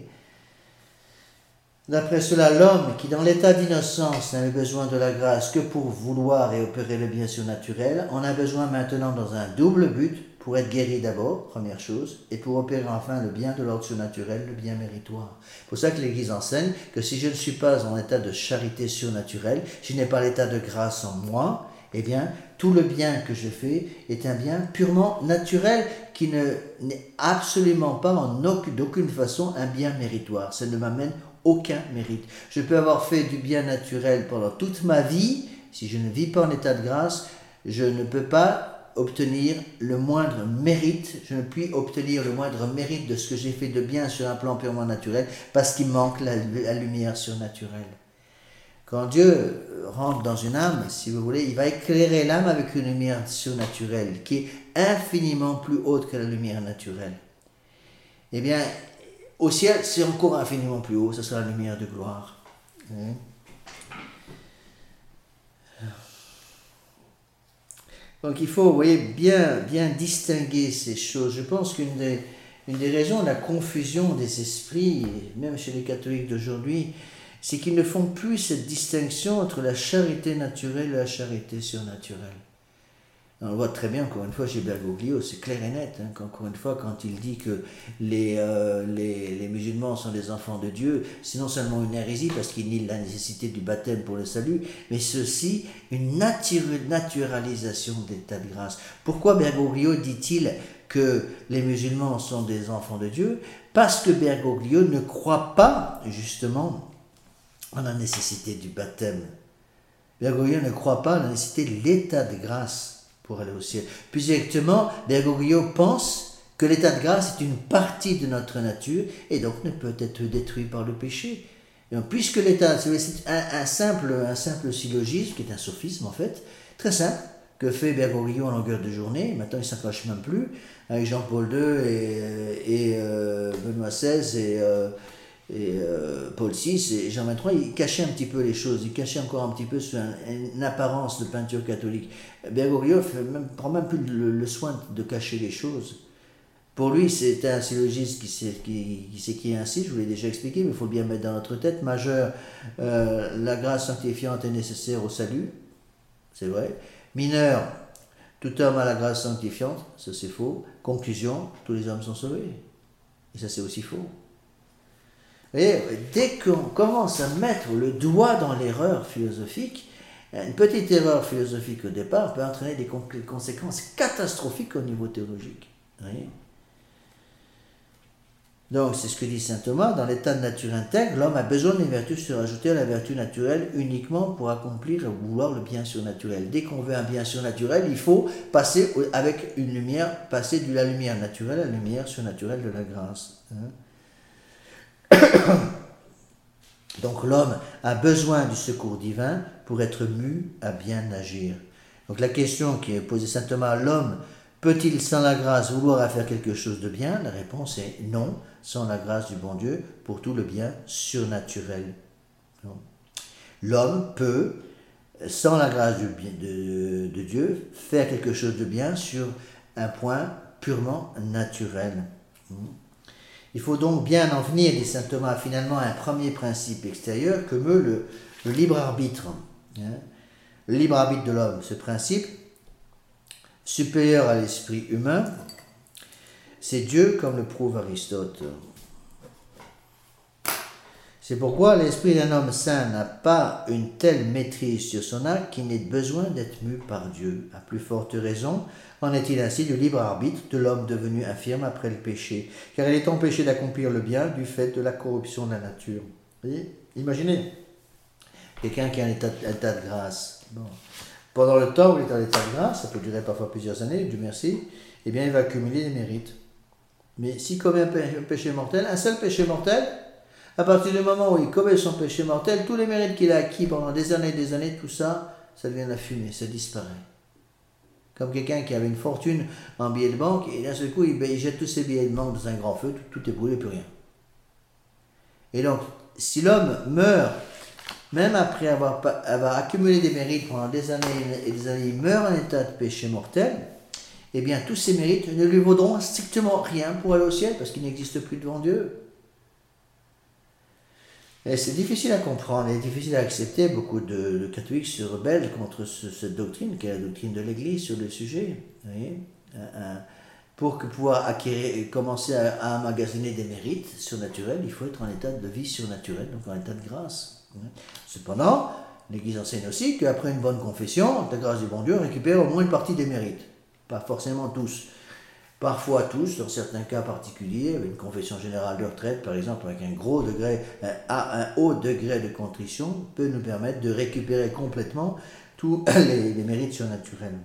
D'après cela, l'homme qui, dans l'état d'innocence, n'avait besoin de la grâce que pour vouloir et opérer le bien surnaturel, en a besoin maintenant dans un double but, pour être guéri d'abord, première chose, et pour opérer enfin le bien de l'ordre surnaturel, le bien méritoire. C'est pour ça que l'Église enseigne que si je ne suis pas en état de charité surnaturelle, je n'ai pas l'état de grâce en moi, eh bien, tout le bien que je fais est un bien purement naturel qui n'est absolument pas d'aucune façon un bien méritoire. Ça ne m'amène aucun mérite. Je peux avoir fait du bien naturel pendant toute ma vie. Si je ne vis pas en état de grâce, je ne peux pas obtenir le moindre mérite. Je ne puis obtenir le moindre mérite de ce que j'ai fait de bien sur un plan purement naturel parce qu'il manque la lumière surnaturelle. Quand Dieu rentre dans une âme, si vous voulez, il va éclairer l'âme avec une lumière surnaturelle qui est infiniment plus haute que la lumière naturelle. Eh bien, au ciel, c'est encore infiniment plus haut, ce sera la lumière de gloire. Donc il faut, vous voyez, bien distinguer ces choses. Je pense qu'une des raisons de la confusion des esprits, même chez les catholiques d'aujourd'hui, c'est qu'ils ne font plus cette distinction entre la charité naturelle et la charité surnaturelle. On le voit très bien, encore une fois, chez Bergoglio, c'est clair et net. Encore une fois, quand il dit que les musulmans sont des enfants de Dieu, c'est non seulement une hérésie, parce qu'il nie la nécessité du baptême pour le salut, mais c'est aussi une naturalisation de l'état de grâce. Pourquoi Bergoglio dit-il que les musulmans sont des enfants de Dieu? Parce que Bergoglio ne croit pas, justement, en la nécessité du baptême. Bergoglio ne croit pas en la nécessité de l'état de grâce pour aller au ciel. Plus exactement, Bergoglio pense que l'état de grâce est une partie de notre nature et donc ne peut être détruit par le péché. Et donc, puisque l'état, c'est un simple syllogisme, qui est un sophisme en fait, très simple, que fait Bergoglio en longueur de journée, maintenant il ne s'accroche même plus, avec Jean-Paul II et Benoît XVI et Paul VI et Jean XXIII, il cachait un petit peu les choses, il cachait encore un petit peu sous une apparence de peinture catholique. Bergoglio prend même plus le soin de cacher les choses. Pour lui, c'est un syllogisme qui s'écrit ainsi, je vous l'ai déjà expliqué, mais il faut bien mettre dans notre tête. Majeur, la grâce sanctifiante est nécessaire au salut, c'est vrai. Mineur, tout homme a la grâce sanctifiante, ça c'est faux. Conclusion, tous les hommes sont sauvés. Et ça c'est aussi faux. Et dès qu'on commence à mettre le doigt dans l'erreur philosophique, une petite erreur philosophique au départ peut entraîner des conséquences catastrophiques au niveau théologique. Oui. Donc c'est ce que dit saint Thomas, dans l'état de nature intègre, l'homme a besoin d'une vertu surajoutée à la vertu naturelle uniquement pour accomplir et vouloir le bien surnaturel. Dès qu'on veut un bien surnaturel, il faut passer avec une lumière, passer de la lumière naturelle à la lumière surnaturelle de la grâce. Donc l'homme a besoin du secours divin pour être mu à bien agir. Donc la question qui est posée saint Thomas, l'homme peut-il sans la grâce vouloir faire quelque chose de bien? La réponse est non, sans la grâce du bon Dieu, pour tout le bien surnaturel. L'homme peut, sans la grâce de Dieu, faire quelque chose de bien sur un point purement naturel. Il faut donc bien en venir, dit saint Thomas, finalement à un premier principe extérieur que meut le libre arbitre. Le libre arbitre de l'homme, ce principe, supérieur à l'esprit humain, c'est Dieu, comme le prouve Aristote. C'est pourquoi l'esprit d'un homme saint n'a pas une telle maîtrise sur son acte qu'il n'ait besoin d'être mu par Dieu. À plus forte raison, en est-il ainsi du libre arbitre de l'homme devenu infirme après le péché, car il est empêché d'accomplir le bien du fait de la corruption de la nature. Vous voyez? Imaginez, quelqu'un qui a un état de grâce. Bon. Pendant le temps où il est en état de grâce, ça peut durer parfois plusieurs années, Dieu merci, eh bien il va accumuler des mérites. Mais s'il commet un péché mortel, un seul péché mortel, à partir du moment où il commet son péché mortel, tous les mérites qu'il a acquis pendant des années, tout ça, ça devient la fumée, ça disparaît. Comme quelqu'un qui avait une fortune en billets de banque, et d'un seul coup, il jette tous ses billets de banque dans un grand feu, tout est brûlé, plus rien. Et donc, si l'homme meurt, même après avoir accumulé des mérites pendant des années et des années, il meurt en état de péché mortel, eh bien, tous ces mérites ne lui vaudront strictement rien pour aller au ciel, parce qu'il n'existe plus devant Dieu. Et c'est difficile à comprendre et difficile à accepter. Beaucoup de catholiques se rebellent contre cette doctrine, qui est la doctrine de l'Église sur le sujet. Vous voyez, pour pouvoir commencer à emmagasiner des mérites surnaturels, il faut être en état de vie surnaturelle, donc en état de grâce. Cependant, l'Église enseigne aussi qu'après une bonne confession, la grâce du bon Dieu récupère au moins une partie des mérites. Pas forcément tous. Parfois tous, dans certains cas particuliers, avec une confession générale de retraite, par exemple, avec un haut degré de contrition, peut nous permettre de récupérer complètement tous les mérites surnaturels.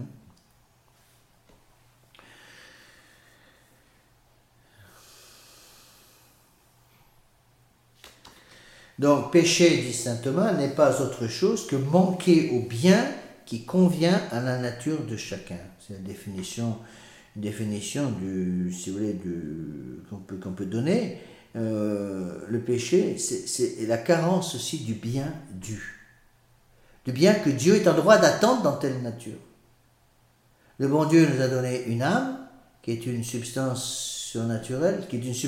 Donc, péché, dit saint Thomas, n'est pas autre chose que manquer au bien qui convient à la nature de chacun. C'est la définition si vous voulez, qu'on peut donner. Le péché, c'est la carence aussi du bien dû. Du bien que Dieu est en droit d'attendre dans telle nature. Le bon Dieu nous a donné une âme, qui est une substance surnaturelle,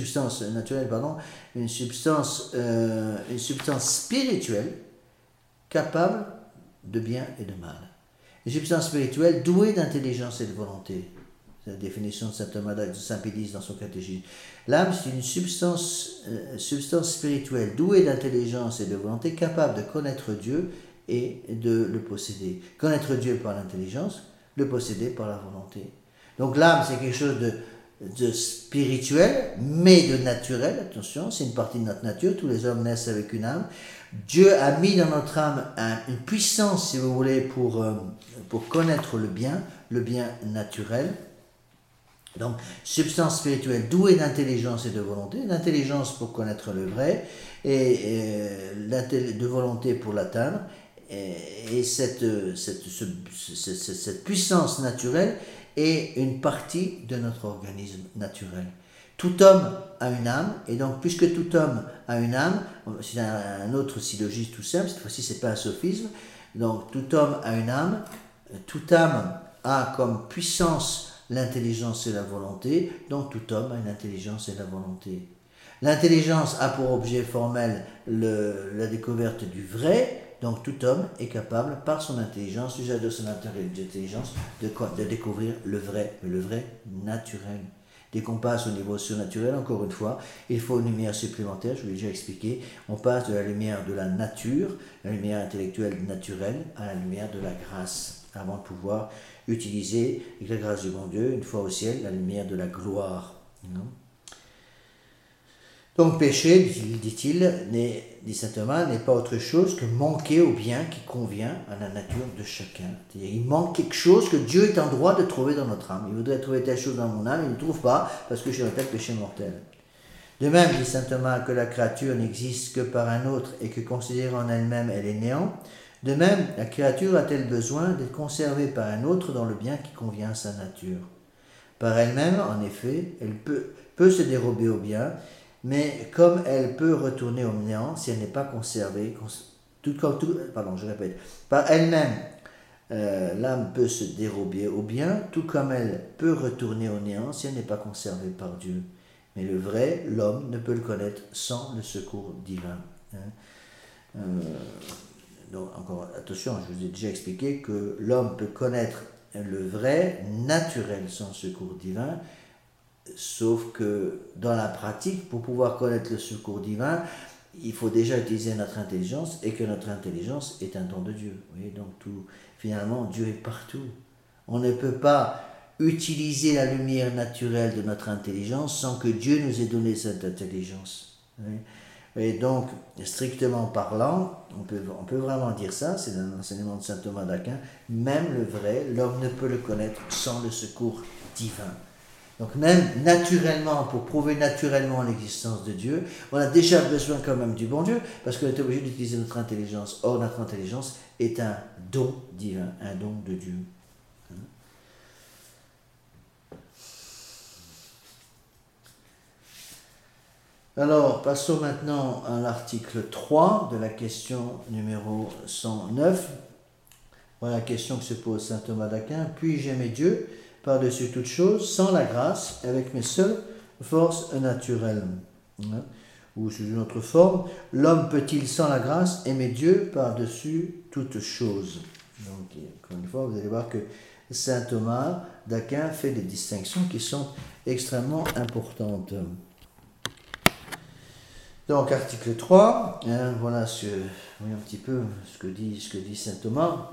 une substance spirituelle, capable de bien et de mal. Une substance spirituelle douée d'intelligence et de volonté. C'est la définition de saint Thomas de Saint-Pédis dans son catéchisme. L'âme, c'est une substance spirituelle douée d'intelligence et de volonté, capable de connaître Dieu et de le posséder. Connaître Dieu par l'intelligence, le posséder par la volonté. Donc l'âme, c'est quelque chose de spirituel, mais de naturel. Attention, c'est une partie de notre nature. Tous les hommes naissent avec une âme. Dieu a mis dans notre âme une puissance, si vous voulez, pour connaître le bien naturel. Donc, substance spirituelle douée d'intelligence et de volonté, d'intelligence pour connaître le vrai, et de volonté pour l'atteindre. Et cette puissance naturelle est une partie de notre organisme naturel. Tout homme a une âme, et donc puisque tout homme a une âme, c'est un autre syllogisme tout simple, cette fois-ci c'est pas un sophisme, donc tout homme a une âme, toute âme a comme puissance l'intelligence et la volonté, donc tout homme a une intelligence et la volonté. L'intelligence a pour objet formel la découverte du vrai, donc tout homme est capable, par son intelligence, l'usage de son intelligence, de découvrir le vrai, mais le vrai naturel. Dès qu'on passe au niveau surnaturel, encore une fois, il faut une lumière supplémentaire, je vous l'ai déjà expliqué, on passe de la lumière de la nature, la lumière intellectuelle naturelle, à la lumière de la grâce, avant de pouvoir utiliser, avec la grâce du bon Dieu, une fois au ciel, la lumière de la gloire. Donc péché, dit-il, dit saint Thomas, n'est pas autre chose que manquer au bien qui convient à la nature de chacun. C'est-à-dire, il manque quelque chose que Dieu est en droit de trouver dans notre âme. Il voudrait trouver telle chose dans mon âme, il ne trouve pas, parce que je suis dans tel péché mortel. De même, dit saint Thomas, que la créature n'existe que par un autre et que considérée en elle-même, elle est néant. De même, la créature a-t-elle besoin d'être conservée par un autre dans le bien qui convient à sa nature. Par elle-même, en effet, elle peut se dérober au bien, mais comme elle peut retourner au néant si elle n'est pas conservée, par elle-même, l'âme peut se dérober au bien, tout comme elle peut retourner au néant si elle n'est pas conservée par Dieu. Mais le vrai, l'homme, ne peut le connaître sans le secours divin. Donc, encore attention, je vous ai déjà expliqué que l'homme peut connaître le vrai, naturel, sans secours divin, sauf que dans la pratique, pour pouvoir connaître le secours divin, il faut déjà utiliser notre intelligence, et que notre intelligence est un don de Dieu. Vous voyez, donc finalement, Dieu est partout. On ne peut pas utiliser la lumière naturelle de notre intelligence sans que Dieu nous ait donné cette intelligence. Vous voyez. Et donc, strictement parlant, on peut vraiment dire ça, c'est dans l'enseignement de saint Thomas d'Aquin, même le vrai, l'homme ne peut le connaître sans le secours divin. Donc même naturellement, pour prouver naturellement l'existence de Dieu, on a déjà besoin quand même du bon Dieu, parce qu'on est obligé d'utiliser notre intelligence. Or, notre intelligence est un don divin, un don de Dieu. Alors, passons maintenant à l'article 3 de la question numéro 109. Voilà la question que se pose saint Thomas d'Aquin. Puis-je aimer Dieu par-dessus toute chose, sans la grâce, avec mes seules forces naturelles? Ou sous une autre forme, l'homme peut-il sans la grâce aimer Dieu par-dessus toute chose? Donc, encore une fois, vous allez voir que saint Thomas d'Aquin fait des distinctions qui sont extrêmement importantes. Donc, article 3, voilà un petit peu ce que dit saint Thomas.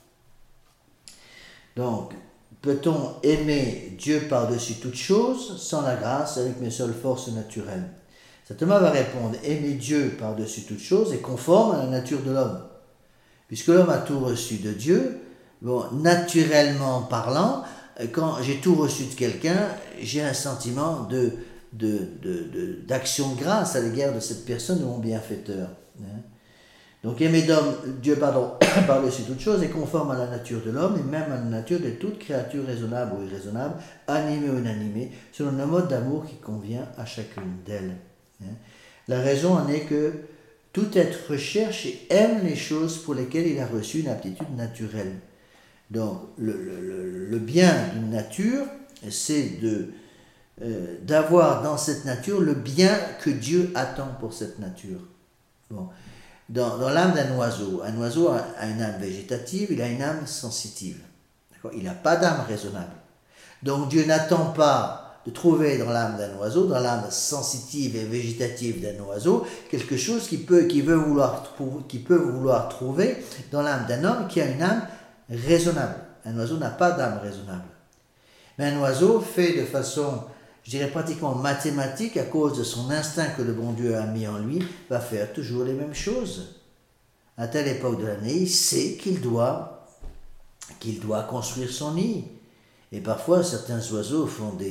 Donc, peut-on aimer Dieu par-dessus toute chose, sans la grâce, avec mes seules forces naturelles? Saint Thomas va répondre, aimer Dieu par-dessus toute chose est conforme à la nature de l'homme. Puisque l'homme a tout reçu de Dieu, bon, naturellement parlant, quand j'ai tout reçu de quelqu'un, j'ai un sentiment d'action de grâce à l'égard de cette personne ou mon bienfaiteur. Donc aimer Dieu par-dessus toute chose est conforme à la nature de l'homme et même à la nature de toute créature raisonnable ou irraisonnable, animée ou inanimée, selon le mode d'amour qui convient à chacune d'elles. La raison en est que tout être recherche et aime les choses pour lesquelles il a reçu une aptitude naturelle. Donc le bien d'une nature, c'est d'avoir dans cette nature le bien que Dieu attend pour cette nature. Bon. Dans l'âme d'un oiseau, un oiseau a une âme végétative, il a une âme sensitive. Il n'a pas d'âme raisonnable. Donc Dieu n'attend pas de trouver dans l'âme d'un oiseau, dans l'âme sensitive et végétative d'un oiseau, quelque chose qu'il peut vouloir trouver dans l'âme d'un homme qui a une âme raisonnable. Un oiseau n'a pas d'âme raisonnable. Mais un oiseau fait de façon, je dirais pratiquement mathématique, à cause de son instinct que le bon Dieu a mis en lui, va faire toujours les mêmes choses. À telle époque de l'année, il sait qu'il doit construire son nid. Et parfois, certains oiseaux font des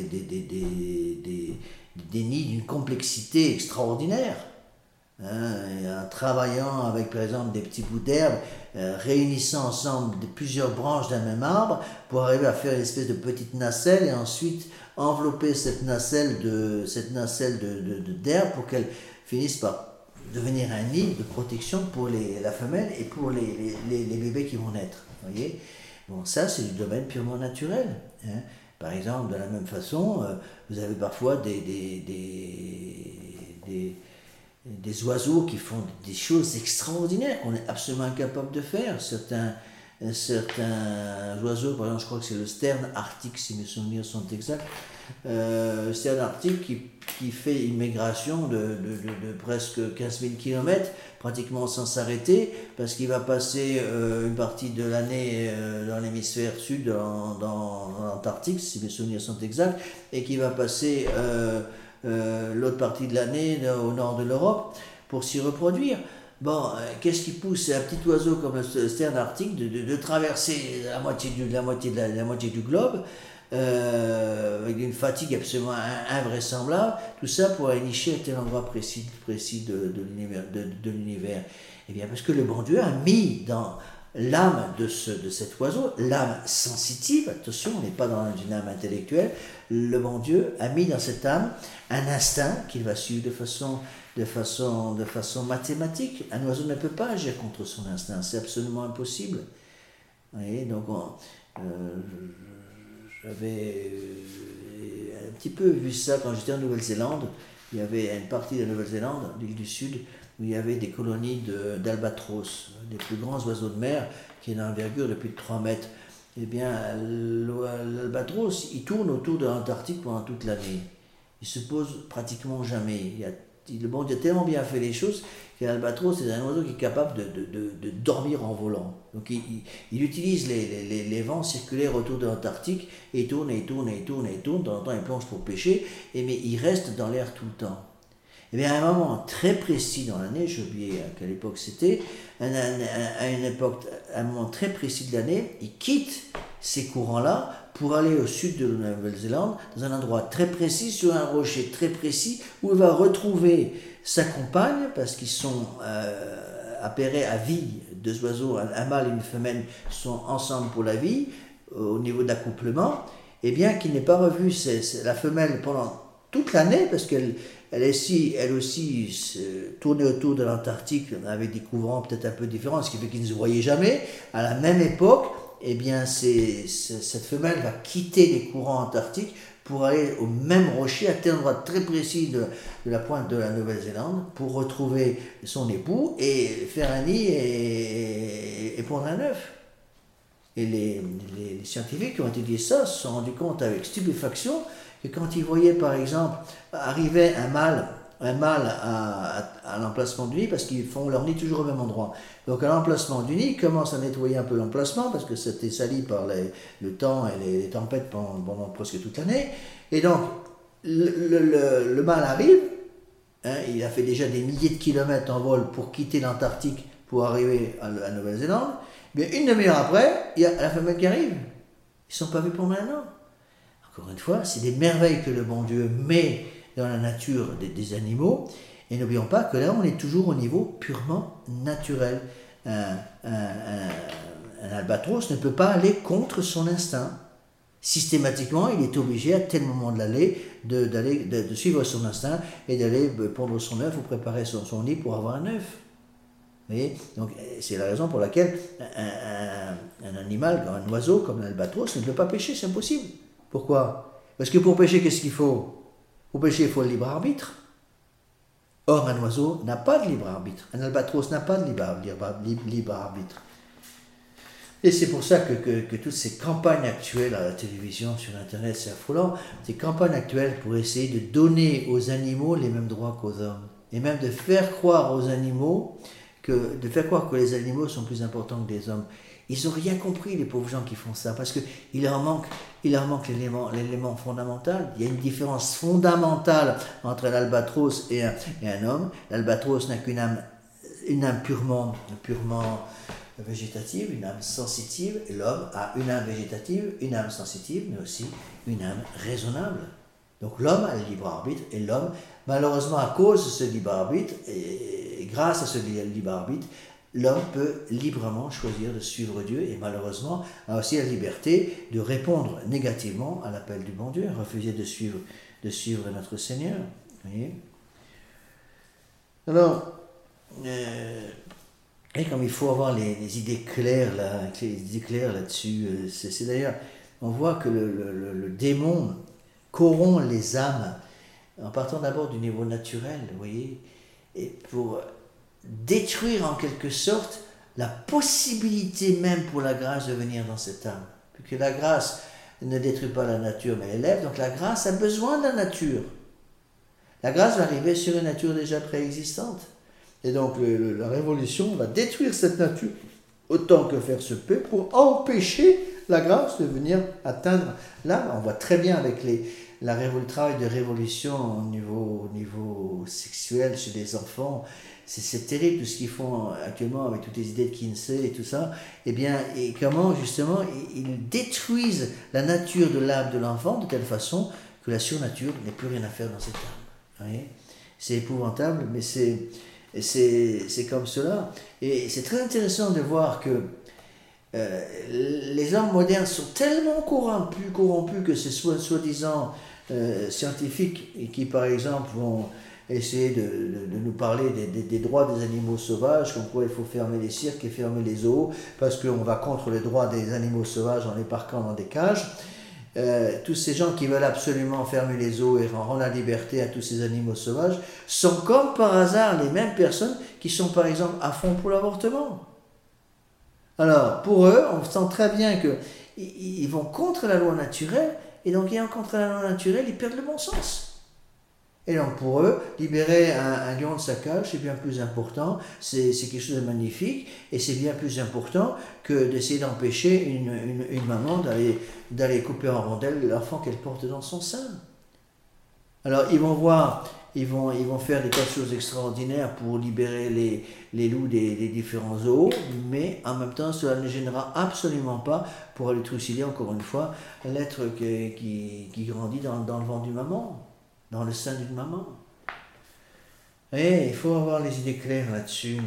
nids d'une complexité extraordinaire. En travaillant avec, par exemple, des petits bouts d'herbe, réunissant ensemble plusieurs branches d'un même arbre pour arriver à faire une espèce de petite nacelle et ensuite envelopper cette nacelle d'herbe pour qu'elle finisse par devenir un nid de protection pour la femelle et pour les bébés qui vont naître. Voyez ? Bon, ça, c'est du domaine purement naturel. Par exemple, de la même façon, vous avez parfois des oiseaux qui font des choses extraordinaires qu'on est absolument incapable de faire. Certains oiseaux, par exemple, je crois que c'est le sterne arctique, si mes souvenirs sont exacts, le sterne arctique qui fait une migration de presque 15 000 km, pratiquement sans s'arrêter, parce qu'il va passer une partie de l'année dans l'hémisphère sud, dans l'Antarctique, si mes souvenirs sont exacts, et qui va passer l'autre partie de l'année au nord de l'Europe pour s'y reproduire. Bon, qu'est-ce qui pousse un petit oiseau comme le sterne arctique de traverser la moitié du globe avec une fatigue absolument invraisemblable, tout ça pour aller nicher à tel endroit précis de l'univers? Eh bien, parce que le bon Dieu a mis dans l'âme de cet oiseau, l'âme sensitive, attention, on n'est pas dans une âme intellectuelle, le bon Dieu a mis dans cette âme un instinct qu'il va suivre de façon mathématique. Un oiseau ne peut pas agir contre son instinct, c'est absolument impossible. Vous voyez, donc j'avais un petit peu vu ça quand j'étais en Nouvelle-Zélande. Il y avait une partie de la Nouvelle-Zélande, l'île du Sud, où il y avait des colonies d'albatros, des plus grands oiseaux de mer, qui ont une envergure de plus de 3 mètres. Eh bien, l'albatros, il tourne autour de l'Antarctique pendant toute l'année. Il se pose pratiquement jamais. Le bon Dieu a tellement bien fait les choses que l'albatros, c'est un oiseau qui est capable de dormir en volant. Donc il utilise les vents circulaires autour de l'Antarctique et il tourne. De temps en temps, il plonge pour pêcher, mais il reste dans l'air tout le temps. Et bien à un moment très précis dans l'année, j'ai oublié à quelle époque c'était, à un moment très précis de l'année, il quitte ces courants-là pour aller au sud de la Nouvelle-Zélande, dans un endroit très précis, sur un rocher très précis, où il va retrouver sa compagne, parce qu'ils sont appairés à vie, deux oiseaux, un mâle et une femelle sont ensemble pour la vie, au niveau d'accouplement, et bien qu'il n'ait pas revu la femelle pendant toute l'année, parce qu'elle aussi tournait autour de l'Antarctique avec des courants peut-être un peu différents, ce qui fait qu'ils ne se voyaient jamais. À la même époque, eh bien, cette femelle va quitter les courants antarctiques pour aller au même rocher, à tel endroit très précis de la pointe de la Nouvelle-Zélande, pour retrouver son époux et faire un nid et pondre un œuf. Et les scientifiques qui ont étudié ça se sont rendus compte avec stupéfaction que quand ils voyaient par exemple arriver un mâle à l'emplacement du nid, parce qu'ils font leur nid toujours au même endroit. Donc à l'emplacement du nid, ils commencent à nettoyer un peu l'emplacement, parce que c'était sali par le temps et les tempêtes pendant presque toute l'année. Et donc le mâle arrive, hein, il a fait déjà des milliers de kilomètres en vol pour quitter l'Antarctique pour arriver à Nouvelle-Zélande. Mais une demi-heure après, il y a la femelle qui arrive. Ils ne sont pas vus pendant un an. Encore une fois, c'est des merveilles que le bon Dieu met dans la nature des animaux. Et n'oublions pas que là, on est toujours au niveau purement naturel. Un albatros ne peut pas aller contre son instinct. Systématiquement, il est obligé à tel moment de l'année de suivre son instinct et d'aller pondre son œuf ou préparer son nid pour avoir un œuf. Vous voyez? Donc c'est la raison pour laquelle un animal, un oiseau comme l'albatros ne peut pas pêcher, c'est impossible. Pourquoi? Parce que pour pêcher, qu'est-ce qu'il faut? Pour pêcher, il faut le libre arbitre. Or, un oiseau n'a pas de libre arbitre. Un albatros n'a pas de libre arbitre. Et c'est pour ça que toutes ces campagnes actuelles à la télévision, sur Internet, c'est affolant, ces campagnes actuelles pour essayer de donner aux animaux les mêmes droits qu'aux hommes. Et même de faire croire aux animaux que les animaux sont plus importants que les hommes. Ils n'ont rien compris, les pauvres gens qui font ça, parce qu'il leur manque l'élément fondamental. Il y a une différence fondamentale entre l'albatros et un homme. L'albatros n'a une âme purement végétative, une âme sensitive, et l'homme a une âme végétative, une âme sensitive, mais aussi une âme raisonnable. Donc l'homme a le libre arbitre, et l'homme, malheureusement à cause de ce libre arbitre, et grâce à ce libre arbitre, l'homme peut librement choisir de suivre Dieu, et malheureusement a aussi la liberté de répondre négativement à l'appel du bon Dieu, refuser de suivre notre Seigneur. Vous voyez? Alors, et comme il faut avoir les idées claires là-dessus, c'est d'ailleurs, on voit que le démon corrompt les âmes en partant d'abord du niveau naturel, vous voyez, et pour détruire en quelque sorte la possibilité même pour la grâce de venir dans cette âme. Puisque la grâce ne détruit pas la nature, mais l'élève, donc la grâce a besoin de la nature. La grâce va arriver sur une nature déjà préexistante. Et donc la révolution va détruire cette nature autant que faire se peut pour empêcher la grâce de venir atteindre l'âme. On voit très bien avec le travail de révolution au niveau sexuel chez les enfants. C'est terrible tout ce qu'ils font actuellement avec toutes les idées de Kinsey et tout ça. Et comment justement ils détruisent la nature de l'âme de l'enfant de telle façon que la surnature n'ait plus rien à faire dans cette âme. Vous voyez? C'est épouvantable, mais c'est comme cela. Et c'est très intéressant de voir que les hommes modernes sont tellement corrompus que ces soi-disant scientifiques qui, par exemple, vont essayer de nous parler des droits des animaux sauvages, comme quoi il faut fermer les cirques et fermer les zoos, parce qu'on va contre les droits des animaux sauvages en les parquant dans des cages. Tous ces gens qui veulent absolument fermer les zoos et rendre la liberté à tous ces animaux sauvages sont comme par hasard les mêmes personnes qui sont par exemple à fond pour l'avortement. Alors pour eux, on sent très bien qu'ils vont contre la loi naturelle, et donc ayant contre la loi naturelle, ils perdent le bon sens. Et donc pour eux, libérer un lion de sa cage, c'est bien plus important, c'est quelque chose de magnifique, et c'est bien plus important que d'essayer d'empêcher une maman d'aller couper en rondelles l'enfant qu'elle porte dans son sein. Alors ils vont voir ils vont faire des tas de choses extraordinaires pour libérer les loups des différents zoos, mais en même temps, cela ne gênera absolument pas pour aller trucider, encore une fois, l'être qui grandit dans le ventre d'une maman, dans le sein d'une maman. Et il faut avoir les idées claires là-dessus.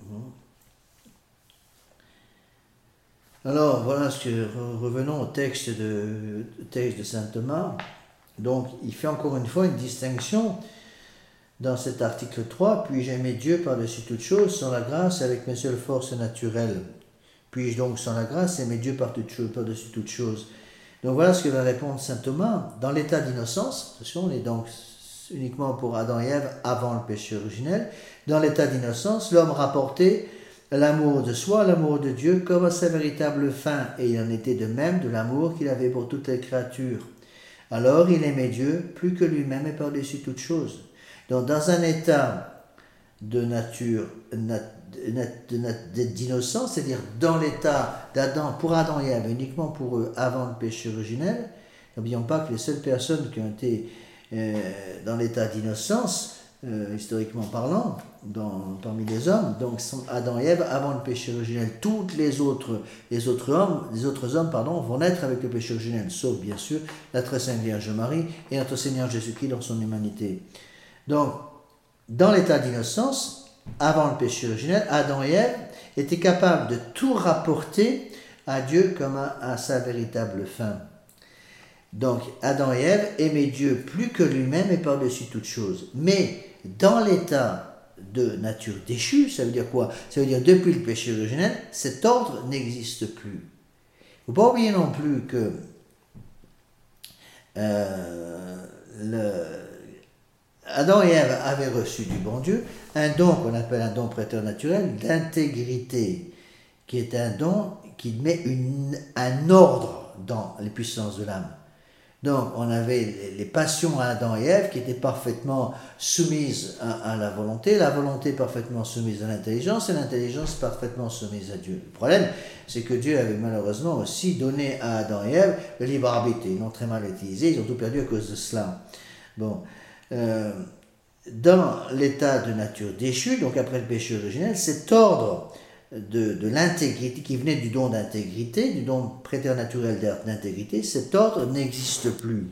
Alors, voilà revenons au texte de saint Thomas. Donc, il fait encore une fois une distinction dans cet article 3. Puis-je aimer Dieu par-dessus toute chose, sans la grâce, avec mes seules forces naturelles? Puis-je donc, sans la grâce, aimer Dieu par-dessus toute chose? Donc, voilà ce que va répondre saint Thomas. Dans l'état d'innocence, attention, on est donc uniquement pour Adam et Ève avant le péché originel. Dans l'état d'innocence, l'homme rapportait l'amour de soi, l'amour de Dieu, comme à sa véritable fin, et il en était de même de l'amour qu'il avait pour toutes les créatures. Alors il aimait Dieu plus que lui-même et par-dessus toute chose. Donc dans un état de nature, d'innocence, c'est-à-dire dans l'état d'Adam, pour Adam et Ève, uniquement pour eux avant le péché originel, n'oublions pas que les seules personnes qui ont été dans l'état d'innocence, historiquement parlant, parmi les hommes, donc sont Adam et Ève avant le péché originel. Toutes les autres hommes vont naître avec le péché originel, sauf bien sûr la très sainte Vierge Marie et notre Seigneur Jésus-Christ dans son humanité. Donc, dans l'état d'innocence, avant le péché originel, Adam et Ève étaient capables de tout rapporter à Dieu comme à sa véritable fin. Donc, Adam et Ève aimaient Dieu plus que lui-même et par-dessus toute chose. Mais dans l'état de nature déchue, ça veut dire quoi? Ça veut dire depuis le péché originel, cet ordre n'existe plus. Il ne faut pas oublier non plus que Adam et Ève avaient reçu du bon Dieu un don qu'on appelle un don préternaturel d'intégrité, qui est un don qui met un ordre dans les puissances de l'âme. Donc, on avait les passions à Adam et Ève qui étaient parfaitement soumises à la volonté parfaitement soumise à l'intelligence, et l'intelligence parfaitement soumise à Dieu. Le problème, c'est que Dieu avait malheureusement aussi donné à Adam et Ève le libre arbitre. Ils l'ont très mal utilisé, ils ont tout perdu à cause de cela. Bon, dans l'état de nature déchue, donc après le péché originel, cet ordre de l'intégrité, qui venait du don d'intégrité, du don préternaturel d'intégrité, cet ordre n'existe plus.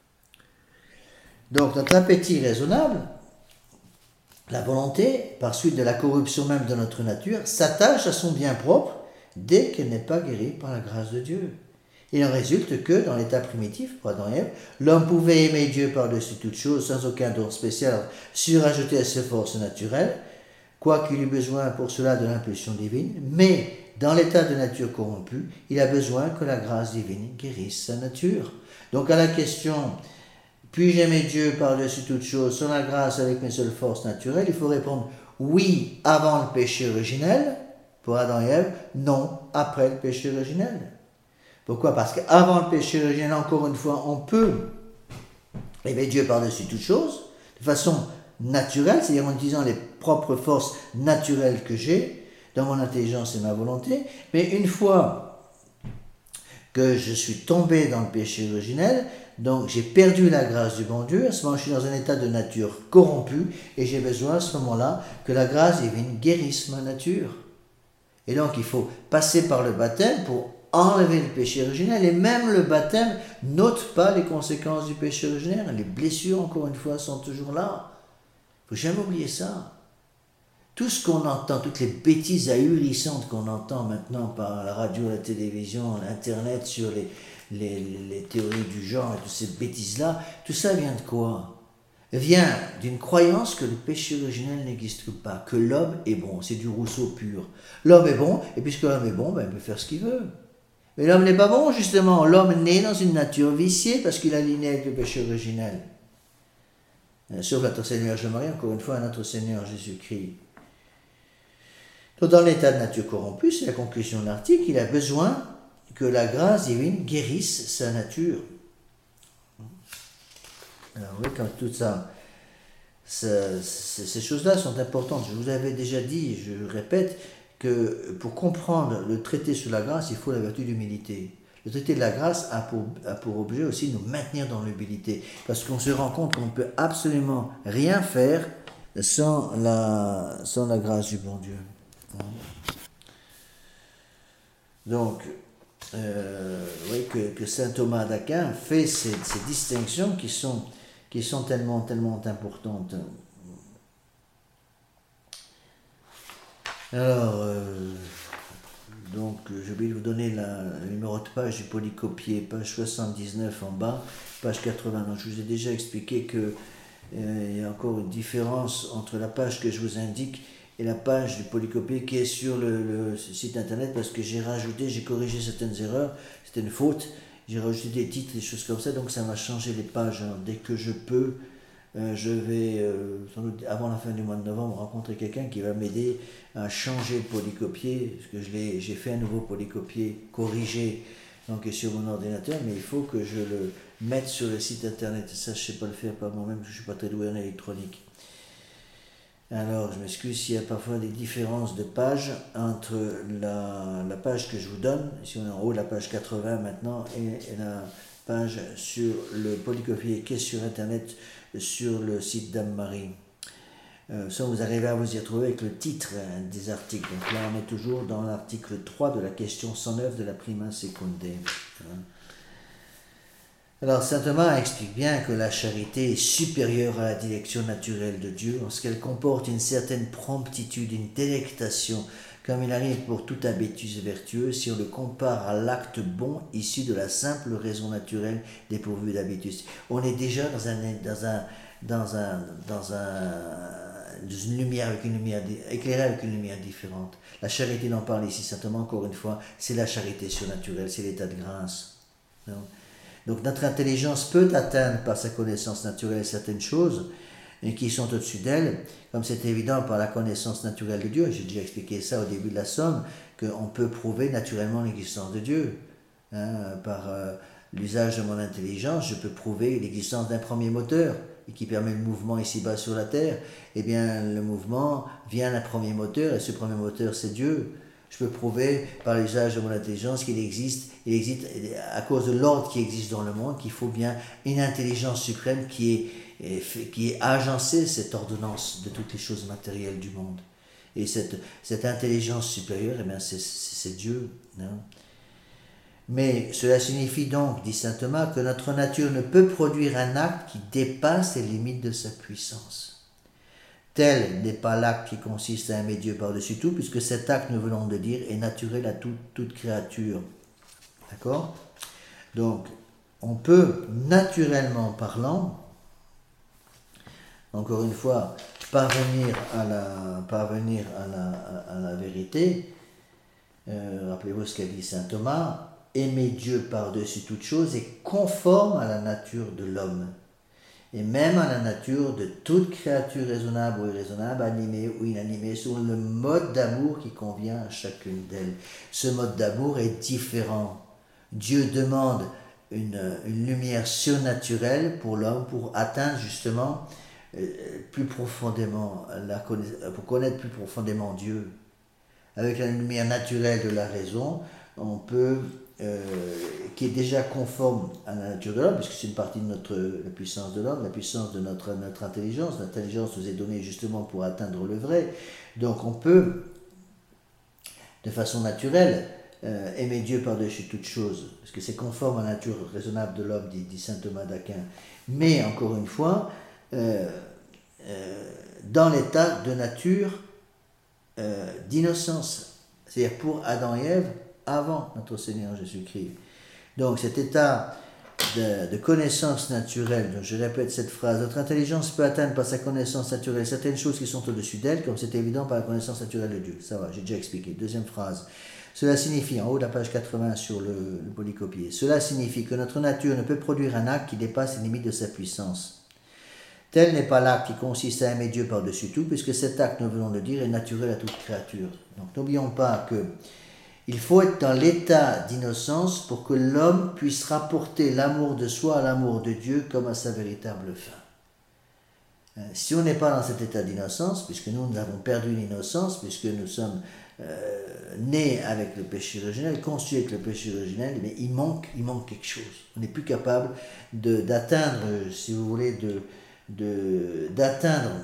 Donc notre appétit raisonnable, la volonté, par suite de la corruption même de notre nature, s'attache à son bien propre dès qu'elle n'est pas guérie par la grâce de Dieu. Il en résulte que, dans l'état primitif, pour Adam et Ève, l'homme pouvait aimer Dieu par-dessus toute chose, sans aucun don spécial surajouté à ses forces naturelles, quoiqu'il eût besoin pour cela de l'impulsion divine, mais dans l'état de nature corrompue, il a besoin que la grâce divine guérisse sa nature. Donc à la question « Puis-je aimer Dieu par-dessus toute chose, sans la grâce avec mes seules forces naturelles ?» il faut répondre « Oui, avant le péché originel » pour Adam et Ève, « Non, après le péché originel ». Pourquoi? Parce qu'avant le péché originel, encore une fois, on peut aimer Dieu par-dessus toute chose, de façon naturelle, c'est-à-dire en utilisant les propres forces naturelles que j'ai, dans mon intelligence et ma volonté, mais une fois que je suis tombé dans le péché originel, donc j'ai perdu la grâce du bon Dieu, à ce moment je suis dans un état de nature corrompue, et j'ai besoin à ce moment-là que la grâce divine guérisse ma nature. Et donc il faut passer par le baptême pour enlever le péché originel, et même le baptême n'ôte pas les conséquences du péché originel. Les blessures, encore une fois, sont toujours là. Il ne faut jamais oublier ça. Tout ce qu'on entend, toutes les bêtises ahurissantes qu'on entend maintenant par la radio, la télévision, l'internet, sur les théories du genre et toutes ces bêtises-là, tout ça vient de quoi? Vient d'une croyance que le péché originel n'existe pas, que l'homme est bon. C'est du Rousseau pur. L'homme est bon, et puisque l'homme est bon, il peut faire ce qu'il veut. Mais l'homme n'est pas bon, justement. L'homme naît dans une nature viciée parce qu'il a liné avec le péché originel. Sauf notre Seigneur Jésus-Marie, encore une fois, notre Seigneur Jésus-Christ. Donc, dans l'état de nature corrompue, c'est la conclusion de l'article, il a besoin que la grâce divine guérisse sa nature. Alors, oui, comme tout ça, ces choses-là sont importantes. Je vous avais déjà dit, je répète, que pour comprendre le traité sur la grâce, il faut la vertu d'humilité. L'autorité de la grâce a pour objet aussi de nous maintenir dans l'humilité, parce qu'on se rend compte qu'on ne peut absolument rien faire sans la grâce du bon Dieu. Donc, oui, que saint Thomas d'Aquin fait ces distinctions qui sont tellement importantes. Alors, donc, j'ai oublié de vous donner le numéro de page du polycopier, page 79 en bas, page 80. Donc, je vous ai déjà expliqué que il y a encore une différence entre la page que je vous indique et la page du polycopier qui est sur le site internet, parce que j'ai corrigé certaines erreurs, c'était une faute, j'ai rajouté des titres, des choses comme ça, donc ça m'a changé les pages. Alors, dès que je peux, je vais, sans doute avant la fin du mois de novembre, rencontrer quelqu'un qui va m'aider à changer le polycopier, parce que j'ai fait un nouveau polycopier corrigé donc sur mon ordinateur, mais il faut que je le mette sur le site internet. Ça, je ne sais pas le faire par moi-même, parce que je ne suis pas très doué en électronique. Alors, je m'excuse s'il y a parfois des différences de page entre la page que je vous donne, si on est en haut de la page 80 maintenant, et la page sur le polycopier qui est sur internet, sur le site d'Anne-Marie. Ça, vous arrivez à vous y retrouver avec le titre des articles. Donc là, on est toujours dans l'article 3 de la question 109 de la Prima Secundae. Alors, saint Thomas explique bien que la charité est supérieure à la direction naturelle de Dieu, en ce qu'elle comporte une certaine promptitude, une délectation, comme il arrive pour tout habitus vertueux, si on le compare à l'acte bon issu de la simple raison naturelle dépourvue d'habitus. On est déjà dans une lumière, éclairée avec une lumière différente. La charité dont parle ici saint Thomas, encore une fois, c'est la charité surnaturelle, c'est l'état de grâce. Non? Donc notre intelligence peut atteindre par sa connaissance naturelle certaines choses qui sont au-dessus d'elle, comme c'est évident par la connaissance naturelle de Dieu. J'ai déjà expliqué ça au début de la somme, qu'on peut prouver naturellement l'existence de Dieu. Par l'usage de mon intelligence, je peux prouver l'existence d'un premier moteur et qui permet le mouvement ici-bas sur la Terre. Eh bien, le mouvement vient d'un premier moteur, et ce premier moteur, c'est Dieu. Je peux prouver par l'usage de mon intelligence qu'il existe à cause de l'ordre qui existe dans le monde, qu'il faut bien une intelligence suprême qui est agencée cette ordonnance de toutes les choses matérielles du monde. Et cette intelligence supérieure, eh bien, c'est Dieu. Non? Mais cela signifie donc, dit saint Thomas, que notre nature ne peut produire un acte qui dépasse les limites de sa puissance. Tel n'est pas l'acte qui consiste à aimer Dieu par-dessus tout, puisque cet acte, nous venons de dire, est naturel à toute créature. D'accord? Donc, on peut, naturellement parlant, encore une fois, parvenir à la vérité. Rappelez-vous ce qu'a dit saint Thomas, aimer Dieu par-dessus toute chose est conforme à la nature de l'homme, et même à la nature de toute créature raisonnable ou irraisonnable, animée ou inanimée, sur le mode d'amour qui convient à chacune d'elles. Ce mode d'amour est différent. Dieu demande une lumière surnaturelle pour l'homme, pour atteindre justement plus profondément, pour connaître plus profondément Dieu. Avec la lumière naturelle de la raison, on peut qui est déjà conforme à la nature de l'homme, puisque c'est une partie de la puissance de l'homme, la puissance de notre intelligence. L'intelligence nous est donnée justement pour atteindre le vrai. Donc on peut, de façon naturelle, aimer Dieu par-dessus toute chose, parce que c'est conforme à la nature raisonnable de l'homme, dit saint Thomas d'Aquin. Mais encore une fois, dans l'état de nature d'innocence, c'est-à-dire pour Adam et Ève, avant notre Seigneur Jésus-Christ. Donc cet état de connaissance naturelle, donc je répète cette phrase, notre intelligence peut atteindre par sa connaissance naturelle certaines choses qui sont au-dessus d'elle, comme c'est évident par la connaissance naturelle de Dieu. Ça va, j'ai déjà expliqué. Deuxième phrase. Cela signifie, en haut de la page 80 sur le polycopier, cela signifie que notre nature ne peut produire un acte qui dépasse les limites de sa puissance. Tel n'est pas l'acte qui consiste à aimer Dieu par-dessus tout, puisque cet acte, nous venons de le dire, est naturel à toute créature. Donc n'oublions pas que il faut être dans l'état d'innocence pour que l'homme puisse rapporter l'amour de soi à l'amour de Dieu comme à sa véritable fin. Si on n'est pas dans cet état d'innocence, puisque nous avons perdu l'innocence, puisque nous sommes né avec le péché originel, conçu avec le péché originel, mais il manque quelque chose. On n'est plus capable d'atteindre, si vous voulez, d'atteindre,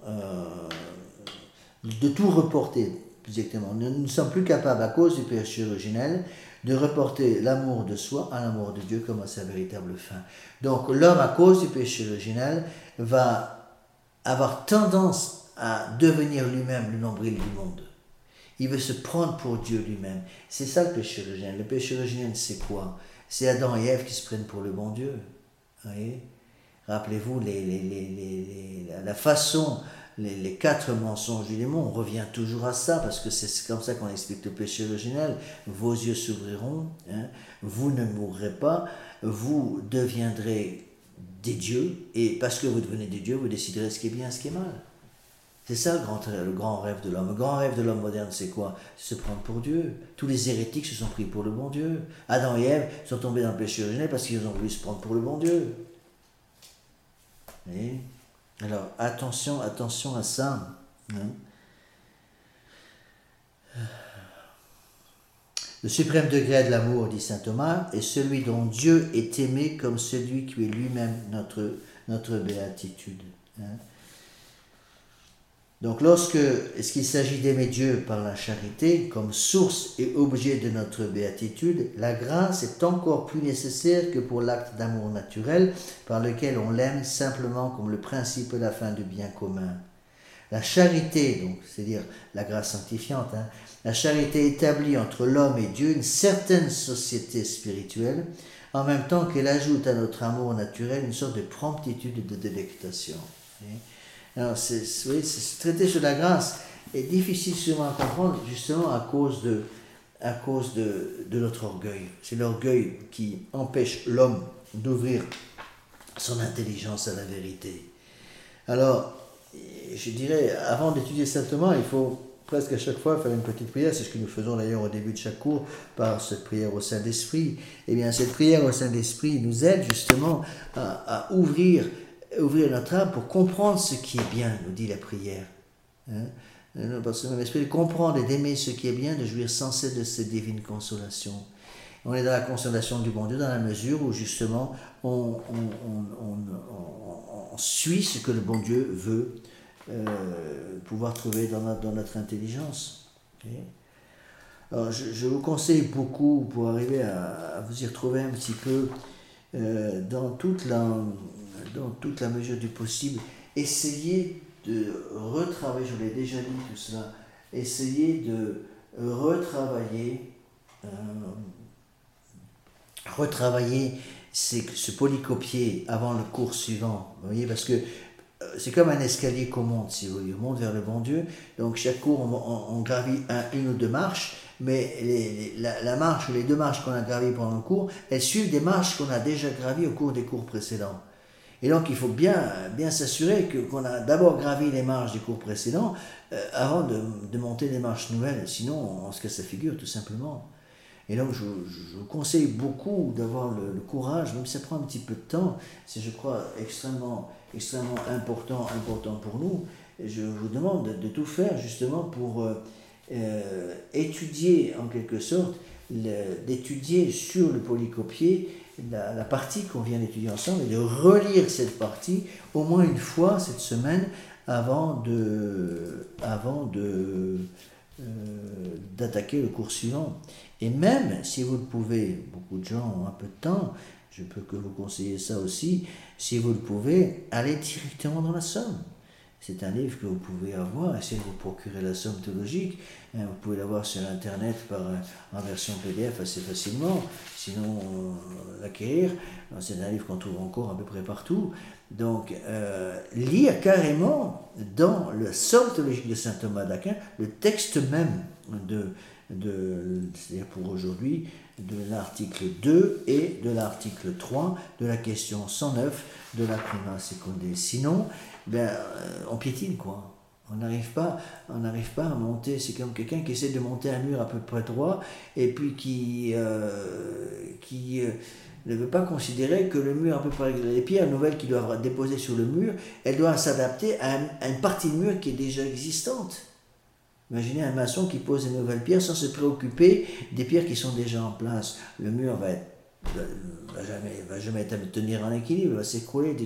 de tout reporter, plus exactement. Nous ne sommes plus capables, à cause du péché originel, de reporter l'amour de soi à l'amour de Dieu comme à sa véritable fin. Donc l'homme, à cause du péché originel, va avoir tendance à devenir lui-même le nombril du monde. Il veut se prendre pour Dieu lui-même. C'est ça le péché originel. Le péché originel, c'est quoi? C'est Adam et Ève qui se prennent pour le bon Dieu. Vous voyez? Rappelez-vous la façon, les 4 mensonges du démon. On revient toujours à ça parce que c'est comme ça qu'on explique le péché originel. Vos yeux s'ouvriront, hein, vous ne mourrez pas, vous deviendrez des dieux, et parce que vous devenez des dieux, vous déciderez ce qui est bien et ce qui est mal. C'est ça le grand rêve de l'homme. Le grand rêve de l'homme moderne, c'est quoi? C'est se prendre pour Dieu. Tous les hérétiques se sont pris pour le bon Dieu. Adam et Ève sont tombés dans le péché originel parce qu'ils ont voulu se prendre pour le bon Dieu. Et alors, attention à ça. Hein. Le suprême degré de l'amour, dit saint Thomas, est celui dont Dieu est aimé comme celui qui est lui-même notre béatitude. Hein. Donc est-ce qu'il s'agit d'aimer Dieu par la charité, comme source et objet de notre béatitude, la grâce est encore plus nécessaire que pour l'acte d'amour naturel, par lequel on l'aime simplement comme le principe et la fin du bien commun. La charité, donc, c'est-à-dire la grâce sanctifiante, hein, la charité établit entre l'homme et Dieu une certaine société spirituelle, en même temps qu'elle ajoute à notre amour naturel une sorte de promptitude et de délectation. Alors, ce traité sur la grâce est difficile souvent à comprendre, justement à cause de notre orgueil. C'est l'orgueil qui empêche l'homme d'ouvrir son intelligence à la vérité. Alors, je dirais, avant d'étudier Saint Thomas, il faut presque à chaque fois faire une petite prière. C'est ce que nous faisons d'ailleurs au début de chaque cours par cette prière au Saint-Esprit. Eh bien, cette prière au Saint-Esprit nous aide justement à ouvrir notre âme pour comprendre ce qui est bien, nous dit la prière. Hein? Parce que l'Esprit de comprendre et d'aimer ce qui est bien, de jouir sans cesse de cette divine consolation. On est dans la consolation du bon Dieu dans la mesure où justement on suit ce que le bon Dieu veut pouvoir trouver dans notre intelligence. Okay? Alors je vous conseille beaucoup pour arriver à vous y retrouver un petit peu dans toute la mesure du possible. Essayez de retravailler, je vous l'ai déjà dit tout cela, essayez de retravailler ce polycopier avant le cours suivant. Vous voyez, parce que c'est comme un escalier qu'on monte, si vous voulez, on monte vers le bon Dieu. Donc chaque cours, on gravit une ou deux marches, mais la marche ou les 2 marches qu'on a gravies pendant le cours, elles suivent des marches qu'on a déjà gravies au cours des cours précédents. Et donc il faut bien s'assurer qu'on a d'abord gravi les marches des cours précédents avant de monter des marches nouvelles, sinon on se casse la figure tout simplement. Et donc je vous conseille beaucoup d'avoir le courage, même si ça prend un petit peu de temps, c'est je crois extrêmement important pour nous. Et je vous demande de tout faire justement pour étudier en quelque sorte, d'étudier sur le polycopier la partie qu'on vient d'étudier ensemble et de relire cette partie au moins une fois cette semaine avant d'attaquer le cours suivant. Et même si vous le pouvez, beaucoup de gens ont un peu de temps, je peux que vous conseiller ça aussi, si vous le pouvez, allez directement dans la Somme. C'est un livre que vous pouvez avoir, essayez de vous procurer la Somme théologique, vous pouvez l'avoir sur internet en version PDF assez facilement, sinon l'acquérir, c'est un livre qu'on trouve encore à peu près partout. Donc lire carrément dans la Somme théologique de saint Thomas d'Aquin, le texte même c'est-à-dire pour aujourd'hui, de l'article 2 et de l'article 3 de la question 109 de la Prima Secundae. Sinon, on piétine quoi. On n'arrive pas à monter. C'est comme quelqu'un qui essaie de monter un mur à peu près droit et puis qui ne veut pas considérer que le mur à peu près, les pierres nouvelles qu'il doit déposer sur le mur, elles doivent s'adapter à une partie de mur qui est déjà existante. Imaginez un maçon qui pose une nouvelle pierre sans se préoccuper des pierres qui sont déjà en place. Le mur va jamais tenir en équilibre, il va s'écrouler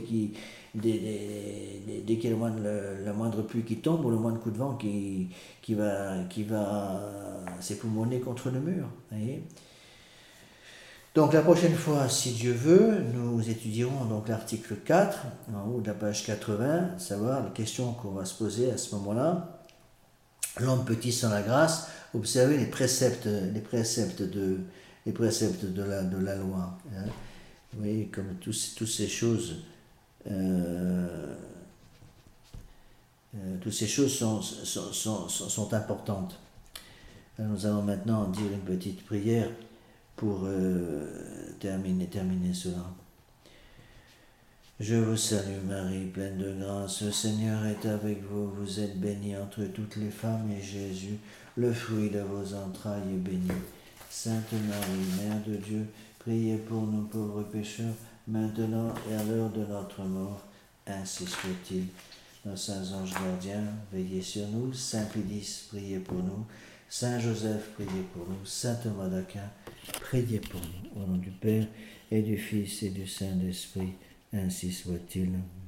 dès qu'il y a la moindre pluie qui tombe ou le moindre coup de vent qui va s'époumoner contre le mur. Voyez. Donc la prochaine fois, si Dieu veut, nous étudierons donc l'article 4, en haut de la page 80, savoir la question qu'on va se poser à ce moment-là. L'homme petit sans la grâce, observez les préceptes de la loi. Hein. Vous voyez, comme toutes ces choses, toutes ces choses sont importantes. Alors, nous allons maintenant dire une petite prière pour terminer cela. Je vous salue Marie, pleine de grâce, le Seigneur est avec vous, vous êtes bénie entre toutes les femmes et Jésus, le fruit de vos entrailles, est béni. Sainte Marie, Mère de Dieu, priez pour nous pauvres pécheurs, maintenant et à l'heure de notre mort, ainsi soit-il. Nos saints anges gardiens, veillez sur nous, Saint Pédis, priez pour nous, Saint Joseph, priez pour nous, Saint Thomas d'Aquin, priez pour nous, au nom du Père et du Fils et du Saint-Esprit. Ainsi soit-il.